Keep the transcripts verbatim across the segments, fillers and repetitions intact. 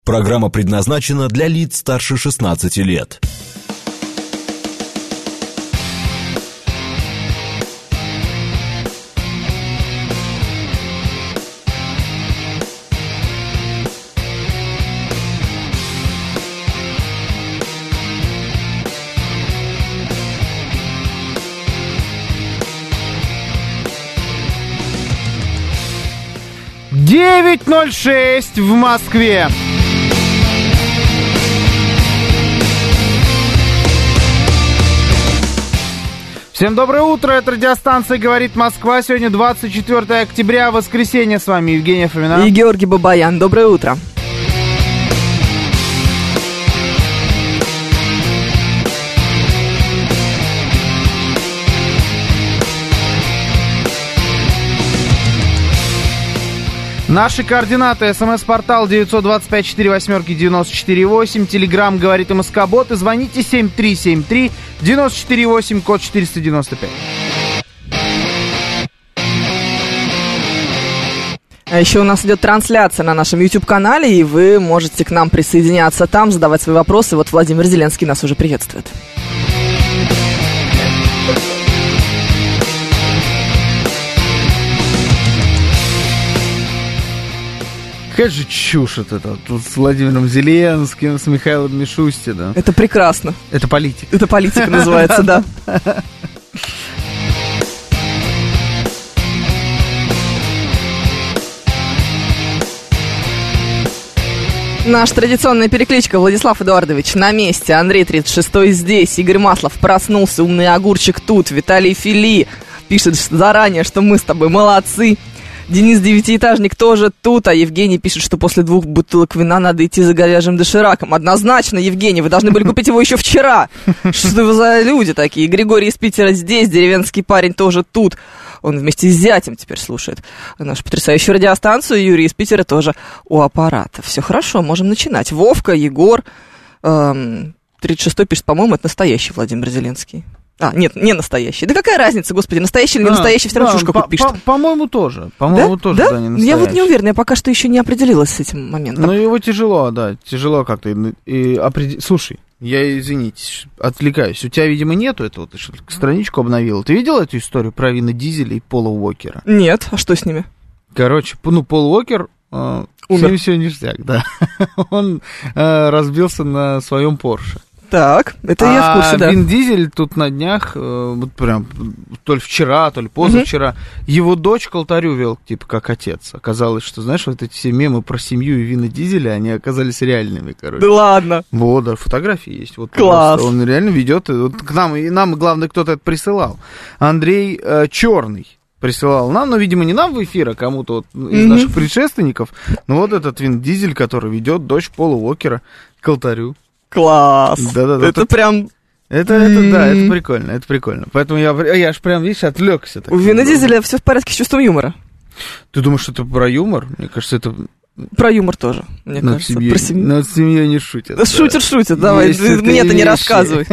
Программа предназначена для лиц старше шестнадцати лет. девять ноль шесть в Москве. Всем доброе утро, это радиостанция «Говорит Москва». Сегодня двадцать четвёртое октября, воскресенье. С вами Евгения Фомина и Георгий Бабаян. Доброе утро. Наши координаты: смс-портал девять два пять четыре восемь девяносто четыре восемь, телеграмм «Говорит МСК-бот», и звоните семь три семь три девяносто четыре восемь, код четыреста девяносто пять. А еще у нас идет трансляция на нашем YouTube-канале, и вы можете к нам присоединяться там, задавать свои вопросы. Вот Владимир Зеленский нас уже приветствует. Какая же чушь это тут с Владимиром Зеленским, с Михаилом Мишустиным. Это прекрасно. Это политика. Это политика называется, да. Наша традиционная перекличка: Владислав Эдуардович на месте, Андрей тридцать шестой здесь, Игорь Маслов проснулся, умный огурчик тут, Виталий Фили пишет заранее, что мы с тобой молодцы. Денис Девятиэтажник тоже тут, а Евгений пишет, что после двух бутылок вина надо идти за говяжьим дошираком. Однозначно, Евгений, вы должны были купить его еще вчера. Что вы за люди такие? Григорий из Питера здесь, деревенский парень тоже тут. Он вместе с зятем теперь слушает нашу потрясающую радиостанцию. Юрий из Питера тоже у аппарата. Все хорошо, можем начинать. Вовка, Егор, эм, тридцать шестой пишет, по-моему, это настоящий Владимир Зеленский. А, нет, не настоящий. Да какая разница, господи, настоящий или не настоящий, все равно да, чушь какую-то пишет. По- по-моему, тоже. По-моему, да? тоже, да? да, не настоящий. Я вот не уверена, я пока что еще не определилась с этим моментом. Ну, его тяжело, да, тяжело как-то. И определ... Слушай, я, извините, отвлекаюсь. У тебя, видимо, нету этого, ты что, страничку обновила. Ты видел эту историю про Вина Дизеля и Пола Уокера? Нет, а что с ними? Короче, ну, Пол Уокер... Э, умер. Все ништяк, да. Он э, разбился на своем Порше. Так, это а я в курсе, да. Вин Дизель тут на днях, э, вот прям, то ли вчера, то ли позавчера, mm-hmm. его дочь к алтарю вел, типа, как отец. Оказалось, что, знаешь, вот эти все мемы про семью и Вина Дизеля, они оказались реальными, короче. Да ладно? Вот, да, фотографии есть. Вот, класс. Он реально ведет, вот к нам, и нам, главное, кто-то это присылал. Андрей э, Черный присылал нам, но, видимо, не нам в эфир, а кому-то вот из mm-hmm. наших предшественников. Ну, вот этот Вин Дизель, который ведет дочь Пола Уокера к алтарю. Класс! Да-да-да. Это, это прям... Это, это, да, это прикольно, это прикольно. Поэтому я, я аж прям, видишь, отвлекся. У Вина Дизеля все в порядке с чувством юмора. Ты думаешь, что это про юмор? Мне кажется, это... Про юмор тоже, мне над кажется. Семьей, про семью. Над семьей не шутят. Да, шутят, шутят, давай, мне-то не рассказывай.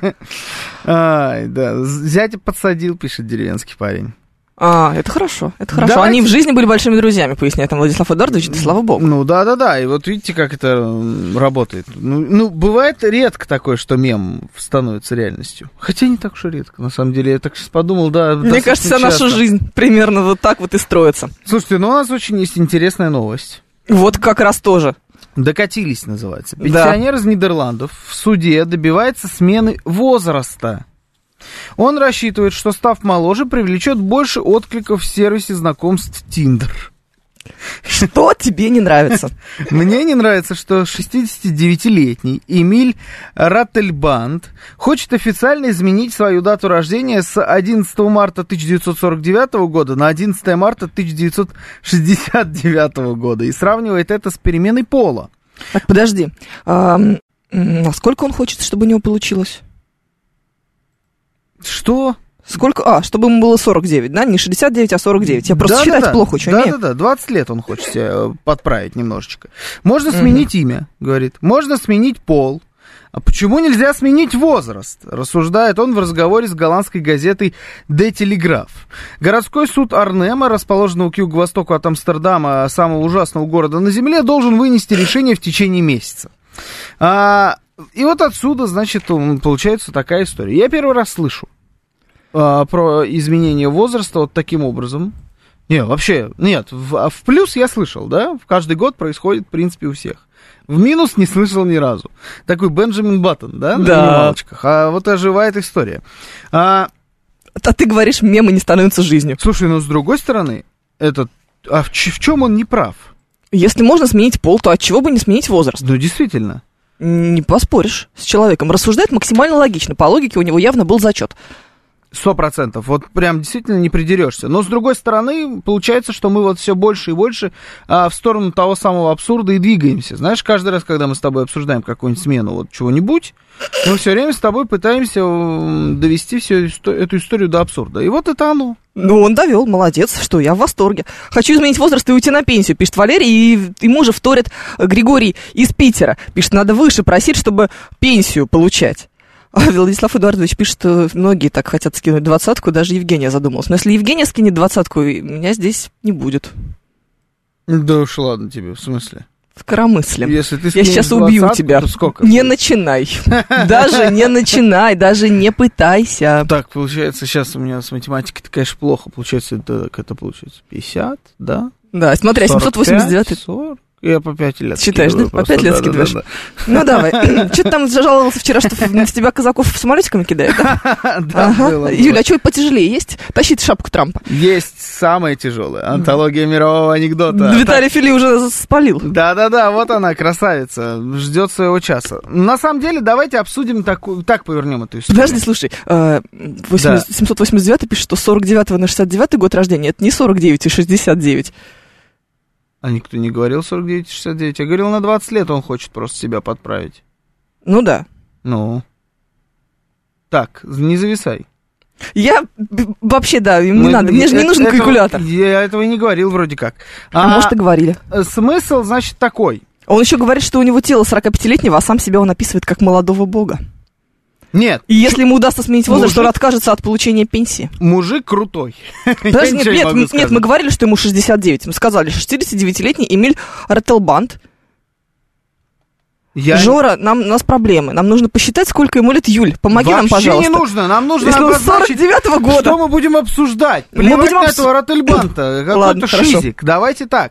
Ай, да, зятя подсадил, пишет деревенский парень. А, это хорошо, это хорошо. Давайте. Они в жизни были большими друзьями, поясняет там Владислав Эдуардович, да слава богу. Ну, да-да-да, и вот видите, как это работает. Ну, ну, бывает редко такое, что мем становится реальностью. Хотя не так уж и редко, на самом деле. Я так сейчас подумал, да. Мне кажется, вся наша жизнь примерно вот так вот и строится. Слушайте, ну у нас очень есть интересная новость. Вот как раз тоже. Докатились, называется. Пенсионер да. из Нидерландов в суде добивается смены возраста. Он рассчитывает, что, став моложе, привлечет больше откликов в сервисе знакомств Tinder. Что тебе не нравится? Мне не нравится, что шестидесятидевятилетний Эмиль Раттельбанд хочет официально изменить свою дату рождения с одиннадцатого марта тысяча девятьсот сорок девятого года на одиннадцатого марта тысяча девятьсот шестьдесят девятого года и сравнивает это с переменой пола. Так, подожди. А, насколько он хочет, чтобы у него получилось? Что? Сколько? А, чтобы ему было сорок девять, да? Не шестьдесят девять, а сорок девять. Я просто да, считать да, плохо очень да, умею. Да-да-да, двадцать лет он хочет себя подправить немножечко. Можно сменить mm-hmm. имя, говорит. Можно сменить пол. А почему нельзя сменить возраст? Рассуждает он в разговоре с голландской газетой «Де Телеграф». Городской суд Арнема, расположенного к юго-востоку от Амстердама, самого ужасного города на земле, должен вынести решение в течение месяца. А, и вот отсюда, значит, получается такая история. Я первый раз слышу а, про изменение возраста вот таким образом. Не, вообще, нет, в, в плюс я слышал, да, в каждый год происходит, в принципе, у всех. В минус не слышал ни разу. Такой Бенджамин Баттон, да, на да. минималочках. А вот оживает история. А, а ты говоришь, мемы не становятся жизнью. Слушай, ну с другой стороны, этот, а в, в чем он не прав? Если можно сменить пол, то отчего бы не сменить возраст? Ну, действительно. Не поспоришь с человеком. Рассуждает максимально логично. По логике у него явно был зачет. Сто процентов. Вот прям действительно не придерешься. Но, с другой стороны, получается, что мы вот все больше и больше а, в сторону того самого абсурда и двигаемся. Знаешь, каждый раз, когда мы с тобой обсуждаем какую-нибудь смену вот чего-нибудь, мы все время с тобой пытаемся довести всю эту историю до абсурда. И вот это оно. Ну, он довел, молодец, что я в восторге. Хочу изменить возраст и уйти на пенсию, пишет Валерий, и ему же вторит Григорий из Питера. Пишет, надо выше просить, чтобы пенсию получать. А Владислав Эдуардович пишет, что многие так хотят скинуть двадцатку, даже Евгения задумалась. Но если Евгения скинет двадцатку, меня здесь не будет. Да уж ладно тебе, в смысле? В коромысле. Если ты я сейчас убью тебя. То сколько? Не начинай. Даже не начинай, даже не пытайся. Так, получается, сейчас у меня с математикой-то, конечно, плохо. Получается, это, это получается пятьдесят, да? Да, смотри, семьсот восемьдесят девять. сорок. Я по пять лет считаешь, да? По пять лет да, скидываешь? Да, да, да. Ну, давай. Что ты там жаловался вчера, что в тебя казаков самолетиками кидают, да? Да, было. Юля, а что потяжелее есть? Тащи шапку Трампа. Есть самое тяжелое. Антология мирового анекдота. Виталий Фили уже спалил. Да-да-да, вот она, красавица. Ждет своего часа. На самом деле, давайте обсудим такую... Так повернем эту историю. Подожди, слушай. семьсот восемьдесят девять пишет, что сорок девятого на шестьдесят девятый год рождения. Это не сорок девять и шестьдесят девять. А никто не говорил сорок девять шестьдесят девять. Я говорил, на двадцать лет он хочет просто себя подправить. Ну да. Ну. Так, не зависай. Я вообще, да, им не надо. Мне же не нужен этого, калькулятор. Я этого и не говорил вроде как. А, а может, и говорили. Смысл, значит, такой. Он еще говорит, что у него тело сорокапятилетнего, а сам себя он описывает как молодого бога. Нет. И если ему удастся сменить возраст, мужик, то он откажется от получения пенсии. Мужик крутой. Подожди, нет, нет, нет, нет, мы говорили, что ему шестьдесят девять. Мы сказали, шестидесятидевятилетний Эмиль Ротелбанд. Я... Жора, нам, у нас проблемы. Нам нужно посчитать, сколько ему лет. Юль, помоги вообще нам, пожалуйста. Не нужно. Нам нужно если обозначить, сорок девятого года. Что мы будем обсуждать. Мы будем обс... этого Ротельбанда. Какой-то шизик. Давайте так.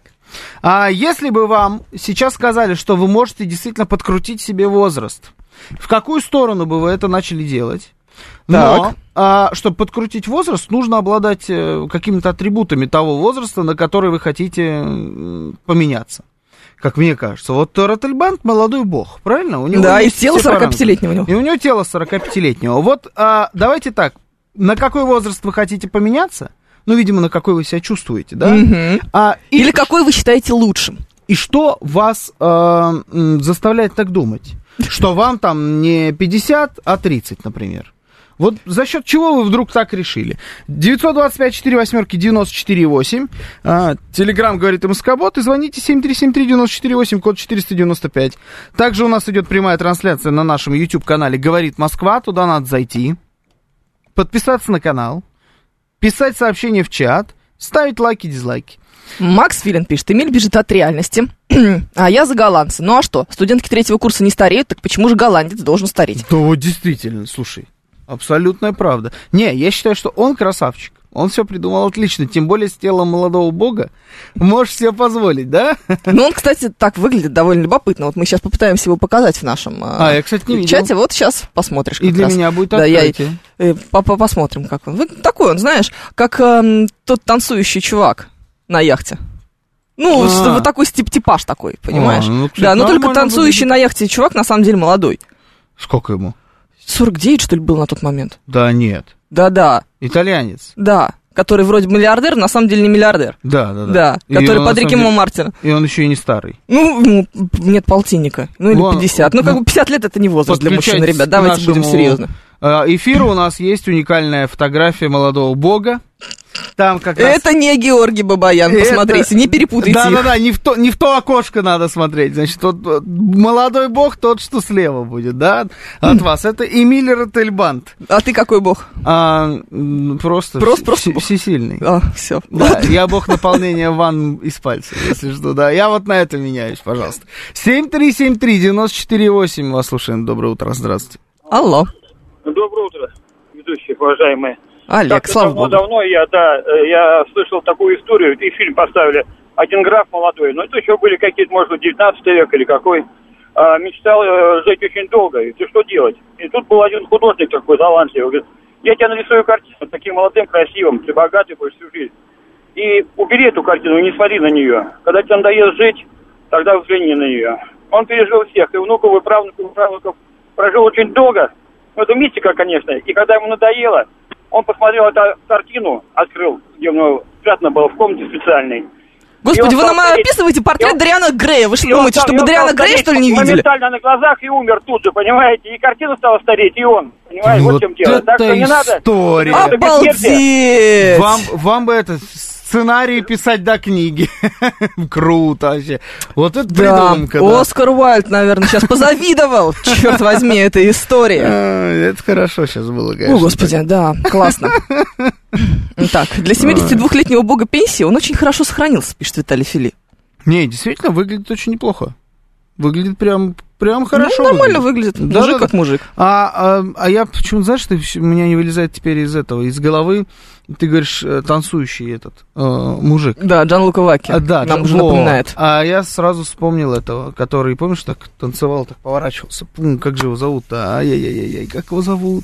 А если бы вам сейчас сказали, что вы можете действительно подкрутить себе возраст, в какую сторону бы вы это начали делать? Но, а, чтобы подкрутить возраст, нужно обладать какими-то атрибутами того возраста, на который вы хотите поменяться. Как мне кажется. Вот Ротельбанд молодой бог, правильно? У него да, и тело сорокапятилетнего у него. И у него тело сорокапятилетнего. Вот а, давайте так, на какой возраст вы хотите поменяться? Ну, видимо, на какой вы себя чувствуете, да? Mm-hmm. А, и, Или какой вы считаете лучшим? И что вас э, заставляет так думать? Что вам там не пятьдесят, а тридцать, например. Вот за счет чего вы вдруг так решили? девятьсот двадцать пять четыре восьмерки девяносто четыре восемь. А, Телеграм говорит МСК-бот. И звоните семь три семь три девяносто четыре восемь, код четыреста девяносто пять. Также у нас идет прямая трансляция на нашем YouTube-канале «Говорит Москва». Туда надо зайти, подписаться на канал, писать сообщения в чат, ставить лайки, дизлайки. Макс Филин пишет, Эмиль бежит от реальности, а я за голландца. Ну а что, студентки третьего курса не стареют, так почему же голландец должен стареть? Да вот действительно, слушай, абсолютная правда. Не, я считаю, что он красавчик. Он все придумал отлично, тем более с телом молодого бога можешь себе позволить, да? Ну, он, кстати, так выглядит довольно любопытно. Вот мы сейчас попытаемся его показать в нашем а, я, кстати, не чате. видел. Вот сейчас посмотришь. И для раз. Меня будет открытие. Да, я, э, посмотрим, как он. Такой он, знаешь, как э, тот танцующий чувак на яхте. Ну, а. вот такой тип-типаж такой, понимаешь? А, ну, кстати, да, но только танцующий выглядит. На яхте чувак на самом деле молодой. Сколько ему? сорок девять, что ли, был на тот момент? Да нет. Да-да. Итальянец? Да. Который вроде миллиардер, на самом деле не миллиардер. Да, да, да. Да, и который под Рикки Мартина. И он еще и не старый. Ну, ему нет полтинника. Ну, или вон, пятьдесят. Ну, как бы пятьдесят лет это не возраст для мужчин, ребят. Давайте будем серьезно. Эфиру у нас есть уникальная фотография молодого бога. Там как раз... Это не Георгий Бабаян, Это- посмотрите, не перепутайте их. Да-да-да, не в, то, не в то окошко надо смотреть. Значит, вот, вот молодой бог тот, что слева будет, да, от вас. Это Эмиль Ротельбанд. А ты какой бог? А, м, просто Просто- вс- просто вс- бог. всесильный. А, все. Да, я бог наполнения ванн из пальцев, если что, да. Я вот на это меняюсь, пожалуйста. семь три семь три девяносто четыре восемь. Вас слушаем. Доброе утро, здравствуйте. Алло. Доброе утро, ведущие, уважаемые. Олег, Как-то слава давно, богу. давно я, да, э, я слышал такую историю, и фильм поставили «Один граф молодой», но это еще были какие-то, может быть, девятнадцатый век или какой, а, мечтал э, жить очень долго, и ты что делать? И тут был один художник такой талантливый, говорит, я тебе нарисую картину таким молодым, красивым, ты богатый будешь всю жизнь. И убери эту картину, не смотри на нее. Когда тебе надоест жить, тогда взгляни на нее. Он пережил всех, и внуков, и правнуков, и правнуков, прожил очень долго. Ну, это мистика, конечно. И когда ему надоело, он посмотрел эту картину, открыл, где у него спрятано было в комнате специальной. Господи, И он вы нам стал стареть. описывайте портрет И он- Дариана Грея. Вы что И он думаете, стал- чтобы и он Дариана стал Грея, стареть что ли, не видели? моментально на глазах и умер тут же, понимаете? И картина стала стареть, и он. Понимаете, вот, в чем дело. Так что не надо... история. не надо бессмертия. Обалдеть! Вам, вам бы это сценарий писать до книги. Круто вообще. Вот это Да, придумка, да. Оскар Уайльд, наверное, сейчас позавидовал, черт возьми, эта история. А, Это хорошо сейчас было, конечно. О, господи, да, классно. Так, для семидесятидвухлетнего бога пенсии он очень хорошо сохранился, пишет Виталий Фили. Не, действительно, выглядит очень неплохо. Выглядит прям, прям хорошо. Ну, нормально выглядит, Да, мужик да, как да. мужик. А, а, а я почему, знаешь, ты, всё- у меня не вылезает теперь из этого, из головы, ты говоришь, э, танцующий этот э, мужик. Да, Джан Лука Ваки А, да, нам Джо- уже во. напоминает. А я сразу вспомнил этого, который, помнишь, так танцевал, так поворачивался. Пум, как же его зовут-то? Ай-яй-яй-яй, как его зовут?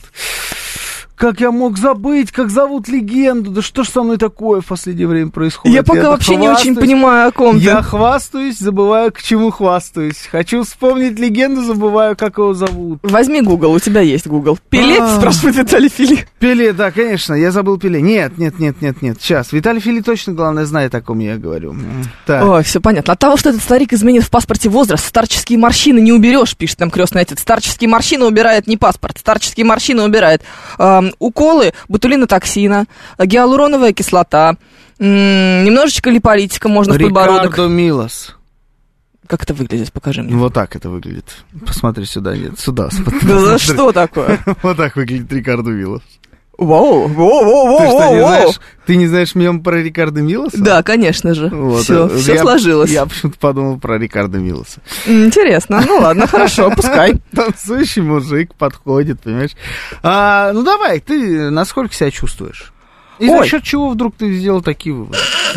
Как я мог забыть, как зовут легенду? Да что ж со мной такое в последнее время происходит? Я пока так вообще не очень хвастаюсь. понимаю, о ком ты. Я хвастаюсь, забываю, к чему хвастаюсь. Хочу вспомнить легенду, забываю, как его зовут. Возьми Google, у тебя есть Google. Пеле, А. спрашивает Виталий Фили. Пеле, да, конечно, я забыл Пеле. Нет, нет, нет, нет, нет, сейчас. Виталий Фили точно, главное, знает, о ком я говорю. Так. Ой, все понятно. От того, что этот старик изменит в паспорте возраст, старческие морщины не уберешь, пишет нам крестный отец. Старческие морщины убирает не паспорт, старческие морщины убирает эм, уколы ботулинотоксина, гиалуроновая кислота, м, немножечко липолитика можно в подбородок. Рикардо Милос. Как это выглядит? Покажи мне. Вот так это выглядит. Посмотри сюда, нет, сюда. смотри, Да за смотри. что такое? Вот так выглядит Рикардо Милос. Воу, воу, воу, Ты что, не воу, воу. знаешь, ты не знаешь мем про Рикардо Милоса? Да, конечно же. Вот, Все, э, все я- сложилось. Я почему-то подумал про Рикардо Милоса. М, Интересно. Ну ладно, хорошо, пускай. Танцующий мужик подходит, понимаешь? А, ну давай, ты насколько себя чувствуешь? И за Ой. счет чего вдруг ты сделал такие выводы?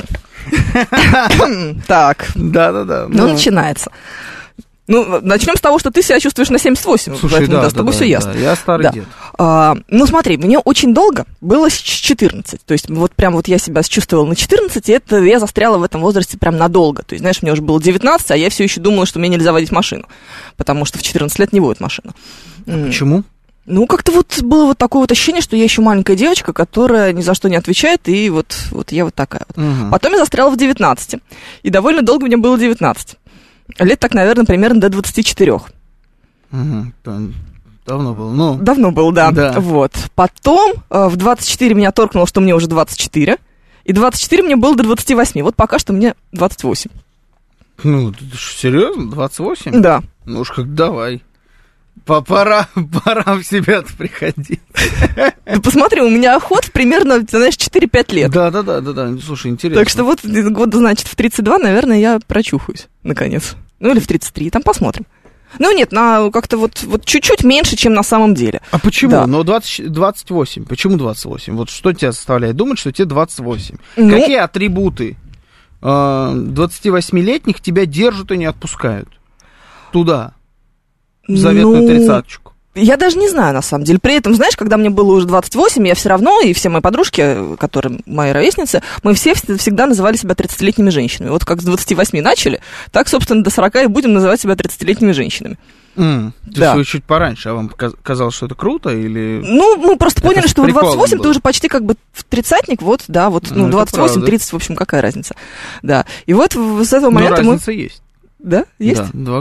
Так, Да-да-да. ну начинается. Ну, начнем с того, что ты себя чувствуешь на семьдесят восемь. Слушай, поэтому, да, да, с тобой да, все да, ясно. да, я старый Да. дед. А, ну, смотри, мне очень долго было с четырнадцати. То есть, вот прям вот я себя чувствовала на четырнадцати, это я застряла в этом возрасте прям надолго. То есть, знаешь, мне уже было девятнадцать, а я все еще думала, что мне нельзя водить машину. Потому что в четырнадцать лет не водят машину. М. Почему? Ну, как-то вот было вот такое вот ощущение, что я еще маленькая девочка, которая ни за что не отвечает, и вот, вот я вот такая вот. Мгм. Потом я застряла в девятнадцати. И довольно долго мне было девятнадцать. Лет так, наверное, примерно до двадцати четырёх. Мгм. Там давно было. Ну, Давно был, да. Да. Вот. Потом э, в двадцать четыре меня торкнуло, что мне уже двадцать четыре. И двадцать четыре мне было до двадцати восьми. Вот пока что мне двадцать восемь. ну ты ж серьезно? двадцать восемь? Да. Ну уж как давай. По- Пора, пора в себя-то приходить. Ты посмотри, у меня ход примерно, ты знаешь, четыре-пять лет. Да, да, да, да, да. Слушай, интересно. Так что вот года, значит, в тридцать два, наверное, я прочухаюсь, наконец. Ну или в тридцать три, там посмотрим. Ну нет, на как-то вот, вот чуть-чуть меньше, чем на самом деле. А почему? Да. Но двадцать, двадцать восемь. Почему двадцать восемь? Вот что тебя заставляет думать, что тебе двадцать восемь? Ну- Какие атрибуты э, двадцативосьмилетних тебя держат и не отпускают? Туда. В заветную Ну, тридцаточку. Я даже не знаю, на самом деле. При этом, знаешь, когда мне было уже двадцать восемь, я все равно, и все мои подружки, которые мои ровесницы, мы все вс- всегда называли себя тридцатилетними женщинами. Вот как с двадцати восьми начали, так, собственно, до сорока и будем называть себя тридцатилетними женщинами. М, То Да. есть вы чуть пораньше, а вам пока- казалось, что это круто? Или... Ну, мы просто Это поняли, с что в приколом двадцать восемь ты было. уже почти как бы в тридцатник, вот, да, вот, Ну, ну, это двадцать восемь, правда. тридцать, в общем, какая разница. Да. И вот в- с этого Ну, момента мы... разница есть. Да, есть? Да, два года.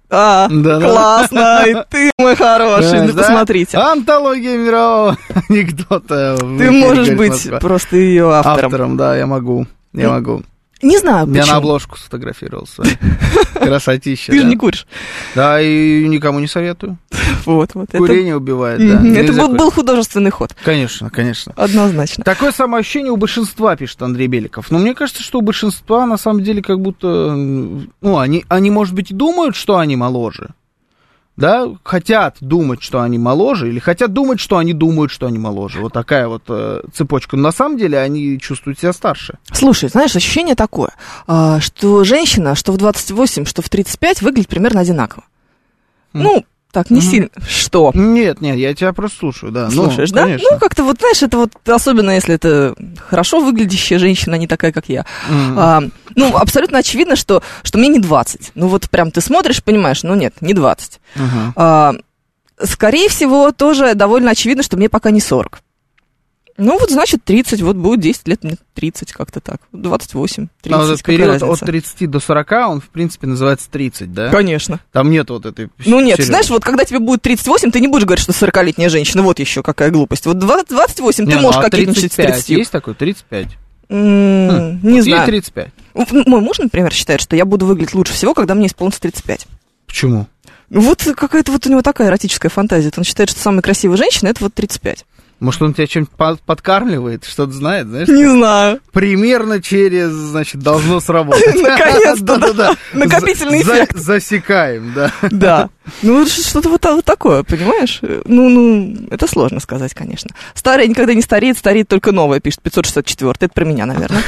А, Да, да. классно, и ты, мой хороший, Знаешь, да да? посмотрите. Антология мирового анекдота. Ты можешь быть просто ее автором. Автором, да, я могу, я могу. Не знаю, почему. Я на обложку сфотографировался. Красотища, Ты же да. не куришь. Да, и никому не советую. Вот, вот. Курение убивает, Это, да. Мгм. это Нельзя был, курить. был художественный ход. Конечно, конечно. Однозначно. Такое самое ощущение у большинства, пишет Андрей Беликов. Но мне кажется, что у большинства, на самом деле, как будто... Ну, они, они, может быть, и думают, что они моложе. Да, хотят думать, что они моложе, или хотят думать, что они думают, что они моложе. Вот такая вот э, цепочка. Но на самом деле они чувствуют себя старше. Слушай, знаешь, ощущение такое, а, что женщина, что в двадцать восемь, что в тридцать пять, выглядит примерно одинаково. Mm. Ну, так, не Мгм. сильно. Что? Нет, нет, я тебя просто слушаю, да. Ну, Слушаешь, да? конечно. Ну, как-то вот, знаешь, это вот, особенно если это хорошо выглядящая женщина, а не такая, как я. Мгм. А, ну, абсолютно очевидно, что, что мне не двадцать. Ну, вот прям ты смотришь, понимаешь, ну, нет, не двадцать. Ага. А, скорее всего, тоже довольно очевидно, что мне пока не сорок. Ну, вот, значит, тридцать, вот будет десять лет, мне тридцать, как-то так. двадцать восемь, тридцать, Но вот этот какая период разница? от тридцати до сорока, он, в принципе, называется тридцать, да? Конечно. Там нет вот этой... Ну нет, серьёзной. знаешь, вот когда тебе будет тридцать восемь, ты не будешь говорить, что сорокалетняя женщина, вот еще какая глупость. Вот двадцать, двадцать восемь Не, ты ну, можешь а кокетничать с тридцать пять тридцатью. есть такой? тридцать пять. М, Хм, Не вот знаю. Ей тридцать пять. Мой муж, например, считает, что я буду выглядеть лучше всего, когда мне исполнится тридцать пять. Почему? Вот какая-то вот у него такая эротическая фантазия. Он считает, что самая красивая женщина — это вот тридцать пять. Может, он тебя чем-то под- подкармливает, что-то знает, знаешь? Не знаю. Примерно через, значит, должно сработать. Наконец-то, Да-да-да. накопительный За- эффект. Засекаем, да. Да. Ну, вот что-то вот, та- вот такое, понимаешь? Ну, ну, это сложно сказать, конечно. Старое никогда не стареет, стареет только новое, пишет пятьсот шестьдесят четыре. Это про меня, наверное.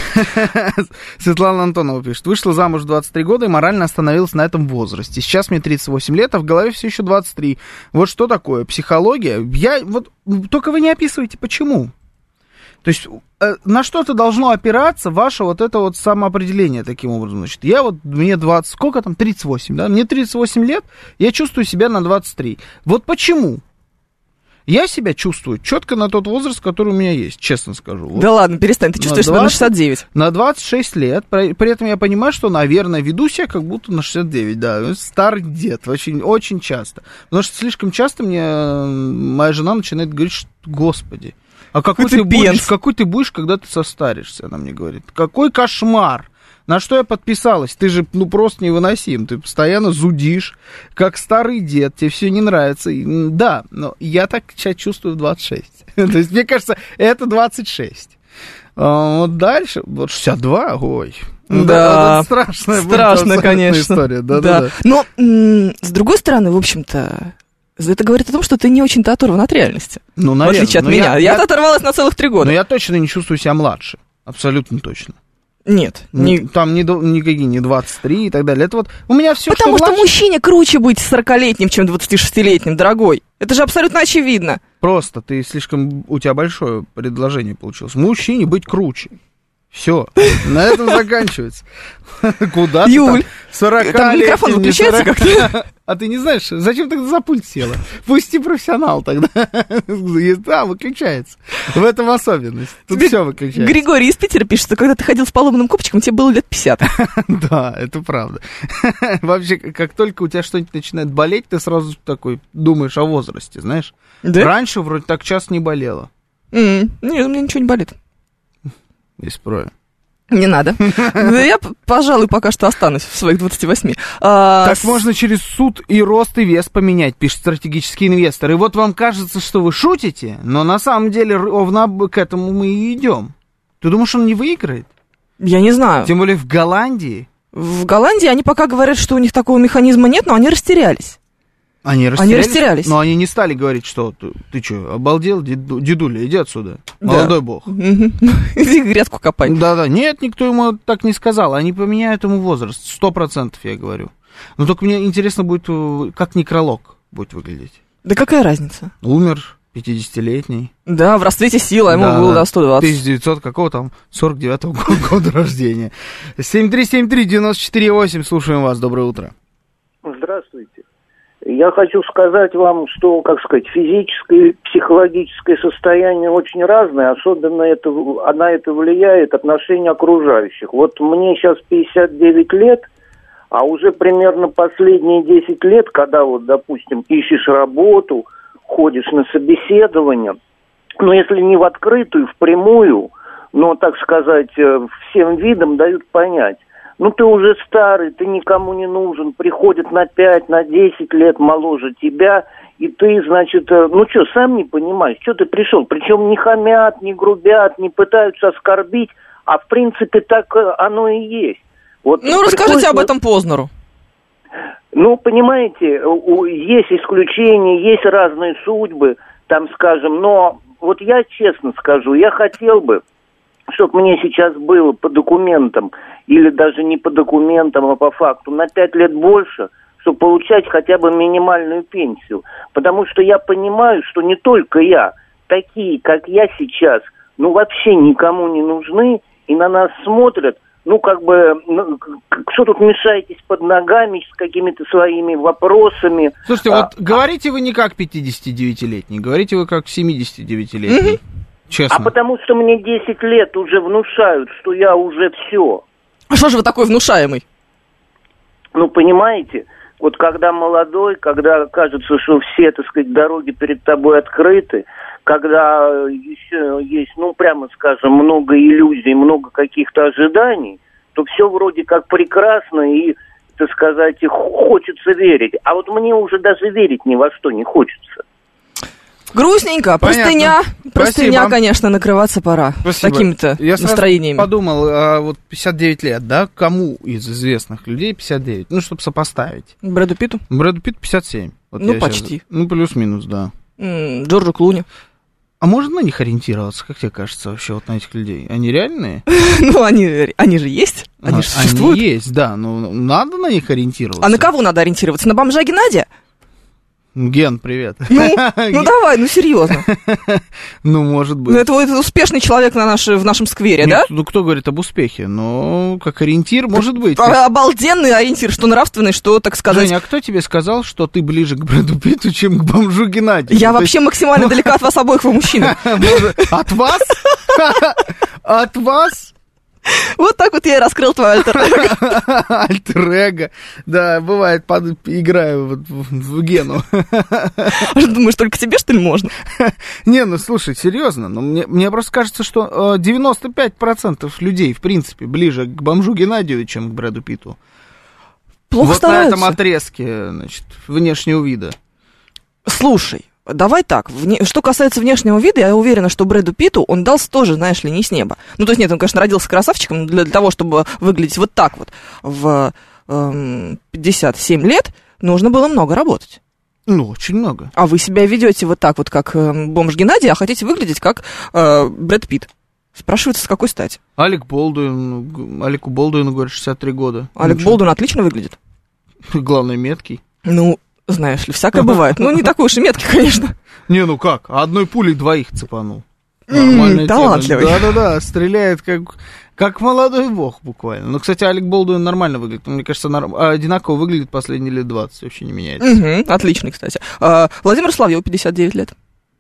Светлана Антонова пишет. Вышла замуж в двадцать три года и морально остановилась на этом возрасте. Сейчас мне тридцать восемь лет, а в голове все еще двадцать три. Вот что такое? Психология? Я вот... Только вы не описываете, почему. То есть э, на что-то должно опираться ваше вот это вот самоопределение таким образом. Значит, я вот, мне двадцать, сколько там, тридцать восемь, да? Мне тридцать восемь лет, я чувствую себя на двадцать три. Вот почему? Я себя чувствую четко на тот возраст, который у меня есть, честно скажу. Вот. Да ладно, перестань, ты чувствуешь себя на двадцать шестьдесят девять. На двадцать шесть лет, при, при этом я понимаю, что, наверное, веду себя как будто на шестьдесят девять, да, старый дед, очень, очень часто. Потому что слишком часто мне э, моя жена начинает говорить, что, господи, а какой, Какой ты ты будешь, пенс. какой ты будешь, когда ты состаришься, она мне говорит. Какой кошмар. На что я подписалась? Ты же, ну, просто невыносим. Ты постоянно зудишь, как старый дед. Тебе все не нравится. И, м, да, но я так себя чувствую в двадцать шесть. То есть, мне кажется, это двадцать шесть. А, вот дальше, вот шестьдесят два, ой. Ну, Да, это страшная будет страшно, абсолютно конечно. история. Да, да, Да. да. Но, м, с другой стороны, в общем-то, это говорит о том, что ты не очень-то оторван от реальности. Ну, В наверное. отличие от Но меня. я- Я-то оторвалась на целых три Но года. я точно не чувствую себя младше. Абсолютно точно. Нет. Не, Не... там ни, до- никакие не двадцать три и так далее. Это вот у меня все, Потому что что младше, мужчине круче быть сорокалетним, чем двадцатишестилетним, дорогой. Это же абсолютно очевидно. просто ты слишком... У тебя большое предложение получилось. Мужчине быть круче. Все. На этом заканчивается. Куда ты Юль, там? сорок там лет, микрофон не выключается сорок. как-то? А ты не знаешь, зачем ты за пульт села? Пусти профессионал тогда. Да, выключается. В этом особенность. Тут Тебе все выключается. Григорий из Питера пишет, что когда ты ходил с поломанным копчиком, тебе было лет пятьдесят. Да, это правда. Вообще, как только у тебя что-нибудь начинает болеть, ты сразу такой думаешь о возрасте, знаешь? Да? Раньше вроде так часто не болело. М, Нет, у меня ничего не болит. Исправим. Не надо. Да я, п- пожалуй, пока что останусь в своих двадцати восьми. А, Так с- можно через суд и рост, и вес поменять, пишет стратегический инвестор. И вот вам кажется, что вы шутите, но на самом деле ровно об- к этому мы и идем. Ты думаешь, он не выиграет? Я не знаю. Тем более в Голландии. В Голландии они пока говорят, что у них такого механизма нет, но они растерялись. Они растерялись. Они растерялись. Но они не стали говорить, что ты, ты что, обалдел, деду- дедуля, иди отсюда, Да. молодой бог. Мгм. Иди грядку копай. Да-да, нет, никто ему так не сказал. Они поменяют ему возраст, сто процентов, я говорю. Но только мне интересно будет, э, как некролог будет выглядеть. Да какая разница? Умер пятидесятилетний. Да, в расцвете сил, а ему Да, было да. до сто двадцать. тысяча девятьсот какого там, сорок девятого года рождения. семь три семь три девяносто четыре восемь, слушаем вас, доброе утро. Здравствуйте. Я хочу сказать вам, что, как сказать, физическое и психологическое состояние очень разное, особенно это, на это влияет отношение окружающих. Вот мне сейчас пятьдесят девять лет, А уже примерно последние десять лет, когда вот, допустим, ищешь работу, ходишь на собеседование, ну, если не в открытую, впрямую, но, так сказать, всем видом дают понять, ну, ты уже старый, ты никому не нужен, приходят на пять, на десять лет моложе тебя, и ты, значит, ну, что, сам не понимаешь, что ты пришел, причем не хамят, не грубят, не пытаются оскорбить, а, в принципе, так оно и есть. Вот ну, расскажите об этом Познеру. Ну, понимаете, есть исключения, есть разные судьбы, там, скажем, но вот я честно скажу, я хотел бы, чтобы мне сейчас было по документам, или даже не по документам, а по факту, на пять лет больше, чтобы получать хотя бы минимальную пенсию. Потому что я понимаю, что не только я, такие, как я сейчас, ну, вообще никому не нужны, и на нас смотрят, ну, как бы, ну, что тут мешаетесь под ногами с какими-то своими вопросами. Слушайте, а, вот говорите вы не как пятидесятидевятилетний, говорите вы как семидесятидевятилетний. Mm-hmm. Честно. А потому что мне десять лет уже внушают, что я уже все. А что же вы такой внушаемый? Ну, понимаете, вот когда молодой, когда кажется, что все, так сказать, дороги перед тобой открыты, когда еще есть, ну, прямо скажем, много иллюзий, много каких-то ожиданий, то все вроде как прекрасно и, так сказать, хочется верить. А вот мне уже даже верить ни во что не хочется. Грустненько, простыня, простыня, Спасибо. Конечно, накрываться пора. Спасибо. С такими-то Я настроениями. Я подумал, а, вот пятьдесят девять лет, да, кому из известных людей пятьдесят девять? Ну, чтобы сопоставить. Брэду Питту? Брэду Питту пятьдесят семь. Вот ну, почти. Сейчас, ну, плюс-минус, да. М-м, Джорджу Клуни. А можно на них ориентироваться, как тебе кажется, вообще, вот на этих людей? Они реальные? Ну, они, они же есть, они же существуют. Они есть, да, но надо на них ориентироваться. А на кого надо ориентироваться? На бомжа Геннадия? Ген, привет. Ну, ну давай, ну серьезно. Ну, может быть. Ну, это, это успешный человек на наш, в нашем сквере, Нет, да? Ну, кто говорит об успехе? Ну, как ориентир, может быть. Обалденный ориентир, что нравственный, что, так сказать... Женя, а кто тебе сказал, что ты ближе к Брэду Питту, чем к бомжу Геннадию? Я вообще максимально далека от вас обоих, вы мужчины. От вас? От вас? Вот так вот я и раскрыл твой альтер-эго. Альтер-эго. Да, бывает, под... играю вот в, в Гену. Думаешь, только тебе, что ли, можно? Не, ну, слушай, серьезно, ну, мне, мне просто кажется, что девяносто пять процентов людей, в принципе, ближе к бомжу Геннадию, чем к Брэду Питту. Плохо вот стараются. На этом отрезке, значит, внешнего вида. Слушай, давай так, вне... что касается внешнего вида, я уверена, что Брэду Питту он дался тоже, знаешь ли, не с неба. Ну, то есть, нет, он, конечно, родился красавчиком, но для, для того, чтобы выглядеть вот так вот в эм, пятьдесят семь лет, нужно было много работать. Ну, очень много. А вы себя ведете вот так вот, как э, бомж Геннадий, а хотите выглядеть как э, Брэд Питт. Спрашивается, с какой стати? Алек Болдуин, Алеку Болдуину, говорят, шестьдесят три года. Алек ну, Болдуин отлично выглядит. Главное, меткий. Ну, знаешь ли, всякое бывает. Ну, не такой уж и меткий, конечно. Не, ну как, одной пулей двоих цепанул. Нормальная тема. Талантливый. Да-да-да, стреляет как, как молодой бог буквально. Ну, кстати, Алек Болдуин нормально выглядит. Мне кажется, норм... одинаково выглядит последние лет двадцать, вообще не меняется. Угу, отличный, кстати. А, Владимир Соловьев, пятьдесят девять лет.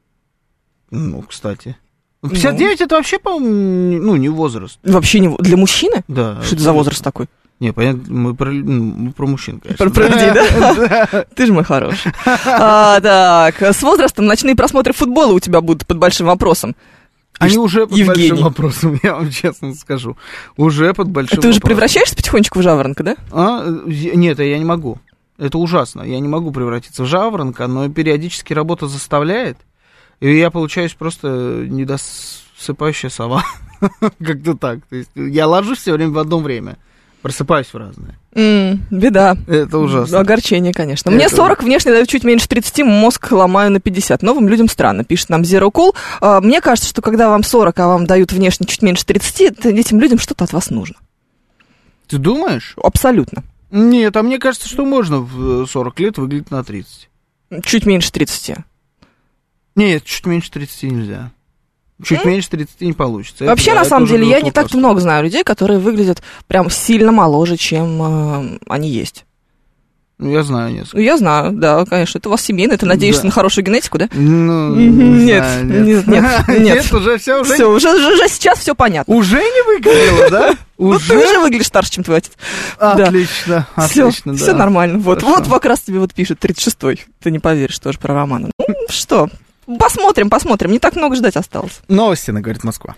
Ну, кстати. пятьдесят девять ну. Это вообще, по-моему, ну, не возраст. Вообще не для мужчины? Да. Что это за возраст такой? Не, понятно, мы про, ну, мы про мужчин, конечно. Про, про людей, да? Ты же мой хороший. А, так, с возрастом ночные просмотры футбола у тебя будут под большим вопросом. Они уже под Евгений. большим вопросом, я вам честно скажу. Уже под большим вопросом. Ты уже превращаешься потихонечку в жаворонка, да? А? Нет, я не могу. Это ужасно. Я не могу превратиться в жаворонка, но периодически работа заставляет. И я получаюсь просто недосыпающая сова. Как-то так. То есть я ложусь все время в одно время. Просыпаюсь в разное. Mm, беда. Это ужасно. Огорчение, конечно. Мне сорок, внешне дают чуть меньше тридцати, мозг ломаю на пятьдесят. Новым людям странно, пишет нам Zero Cool. А, мне кажется, что когда вам сорок, а вам дают внешне чуть меньше тридцати, этим людям что-то от вас нужно. Ты думаешь? Абсолютно. Нет, а мне кажется, что можно в сорок лет выглядеть на тридцать. Чуть меньше тридцати. Нет, чуть меньше тридцати нельзя. Чуть mm? меньше тридцати не получится. Вообще, это, на самом деле, я вопрос. не так много знаю людей, которые выглядят прям сильно моложе, чем э, они есть. Ну, я знаю несколько. Ну, я знаю, да, конечно. Это у вас семейно, ты надеешься Да. на хорошую генетику, да? Ну, Нет, знаю, нет, нет, нет. Нет, уже все, уже... Все, уже, уже, уже сейчас все понятно. Уже не выгорело, да? Ну, ты уже выглядишь старше, чем твой отец. Отлично, Все, отлично, да. все нормально. Вот, Хорошо. вот как раз тебе вот пишет тридцать шестой. Ты не поверишь тоже про Романа. Ну, что, посмотрим, посмотрим. Не так много ждать осталось. Новости, на говорит Москва.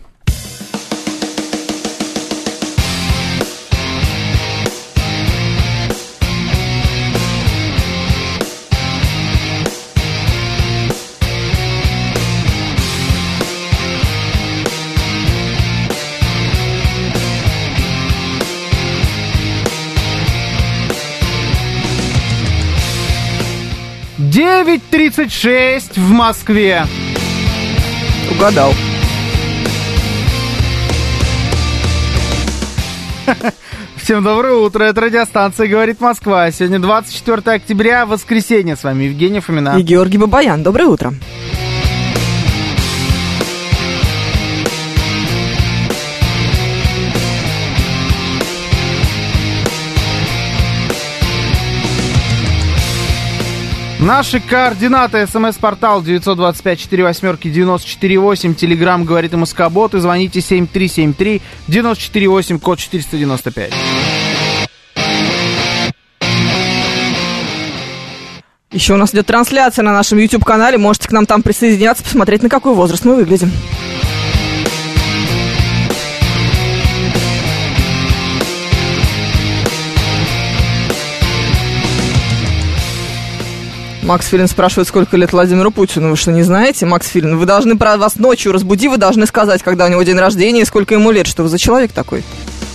девять тридцать шесть в Москве. Угадал. Всем доброе утро, это радиостанция «Говорит Москва». Сегодня двадцать четвёртое октября, воскресенье. С вами Евгений Фомина. И Георгий Бабаян. Доброе утро. Наши координаты. СМС-портал девять два пять четыре восемь девяносто четыре восемь. Телеграмм «Говорит МСК-бот». И звоните семь три семь три девяносто четыре восемь, код четыреста девяносто пять. Еще у нас идет трансляция на нашем YouTube-канале. Можете к нам там присоединяться, посмотреть, на какой возраст мы выглядим. Макс Филин спрашивает, сколько лет Владимиру Путину. Вы что, не знаете? Макс Филин, вы должны, про вас ночью разбуди, вы должны сказать, когда у него день рождения и сколько ему лет. Что вы за человек такой?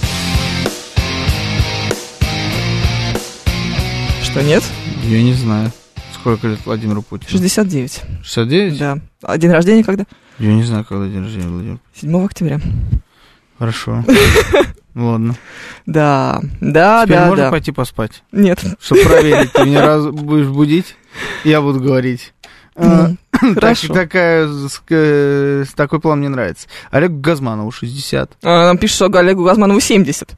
Что, нет? Я не знаю, сколько лет Владимиру Путину. шестьдесят девять. шестьдесят девять? Да. А день рождения когда? Я не знаю, когда день рождения Владимира. седьмого октября. Хорошо. Ладно. Да, да, Теперь да, можно да. пойти поспать? Нет. Чтобы проверить, ты меня раз будешь будить, я буду говорить. Ну, Так- хорошо. такая, с- э, с- такой план мне нравится. Олегу Газманову шестьдесят. А, Нам пишут, что Олегу Газманову семьдесят.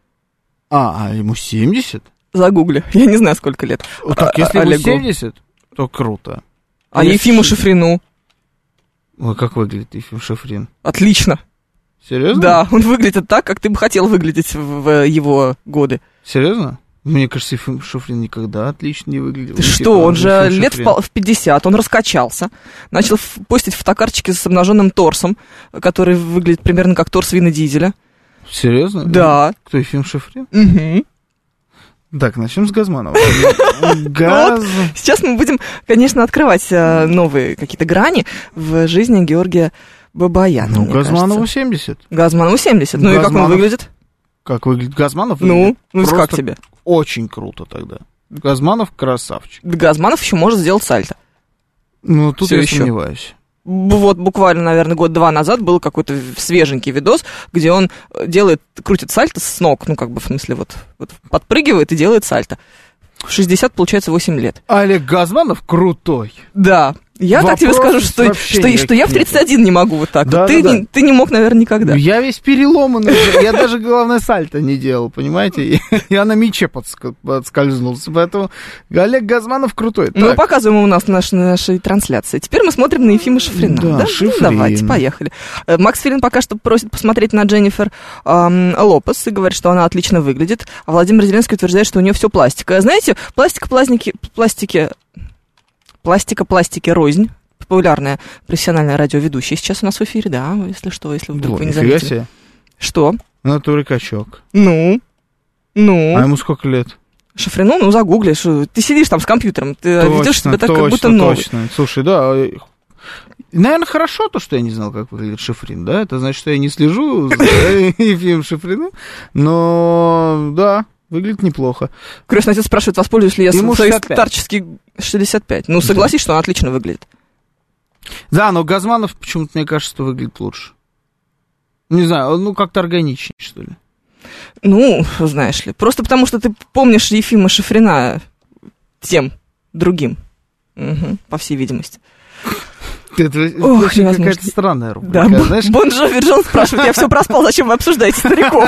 А, а ему семьдесят? Загугли. Я не знаю, сколько лет. Вот так, А- если ему Олегу. семьдесят, то круто. А Если Ефиму ши- Шифрину? Ой, как выглядит Ефим Шифрин? Отлично. Серьезно? Да, он выглядит так, как ты бы хотел выглядеть в, в его годы. Серьезно? Мне кажется, Ефим Шифрин никогда отлично не выглядел. Ты Ну, что, типа, он же Ефим лет Шифрин. в пол- в пятьдесят, он раскачался, начал ф- постить фотокарточки с обнаженным торсом, который выглядит примерно как торс Вина Дизеля. Серьезно? Да. Кто, Ефим Шифрин? Угу. Так, начнем с Газманова. Газ... Сейчас мы будем, конечно, открывать э, новые какие-то грани в жизни Георгия Бабаяна. Ну, мне Газманову кажется. семьдесят. Газманову семьдесят. Ну и как он Газманов- выглядит? Как выглядит Газманов? Ну, выглядит ну как просто тебе? Очень круто тогда. Газманов красавчик. Газманов еще может сделать сальто. Ну, тут Всё я ещё. сомневаюсь. Б- Вот буквально, наверное, год-два назад был какой-то свеженький видос, где он э, делает, крутит сальто с ног, ну, как бы, в смысле, вот, вот подпрыгивает и делает сальто. В шестьдесят, получается, восемь лет. Олег Газманов крутой. Да. Я так тебе Вопросов скажу, что, вообще что, никаких что я в тридцать один не могу вот так. Да, вот. Ты, да, не, ты не мог, наверное, никогда. Я весь переломанный. Я даже, главное, сальто не делал, понимаете? Я на мяче подск- подскользнулся. Поэтому Олег Газманов крутой. Мы Так, показываем у нас на нашей, на нашей трансляции. Теперь мы смотрим на Ефима Шифрина. Да, Ну, Шифрин. давайте, поехали. Э, Макс Филин пока что просит посмотреть на Дженнифер эм, Лопес и говорит, что она отлично выглядит. А Владимир Зеленский утверждает, что у нее все пластика. Знаете, пластика, пластики, пластики, пластика, пластики, рознь. Популярная профессиональная радиоведущая сейчас у нас в эфире, да, если что, если вдруг вот, вы не нифига заметили. себе. Что? Натуре качок. Ну? Ну? А ему сколько лет? Шифрину, ну, загуглишь. Ты сидишь там с компьютером, ты ведешь себя так, как будто новый. Точно. Слушай, да, э, наверное, хорошо то, что я не знал, как выглядит Шифрин, да? Это значит, что я не слежу за Ефимом Шифриным, но да, выглядит неплохо. Крестный отец спрашивает, воспользуюсь ли я Ему своей шестьдесят пять. старческий шестьдесят пять. Ну, согласись, что он отлично выглядит. Да, но Газманов почему-то, мне кажется, выглядит лучше. Не знаю, он, ну, как-то органичнее, что ли. Ну, знаешь ли, просто потому что ты помнишь Ефима Шифрина тем другим, Мгм, по всей видимости. Это Ох, очень невозможно. какая-то странная рубрика, Да, Бон- знаешь? Бон Джови Джон спрашивает, я все проспал, зачем вы обсуждаете стариков?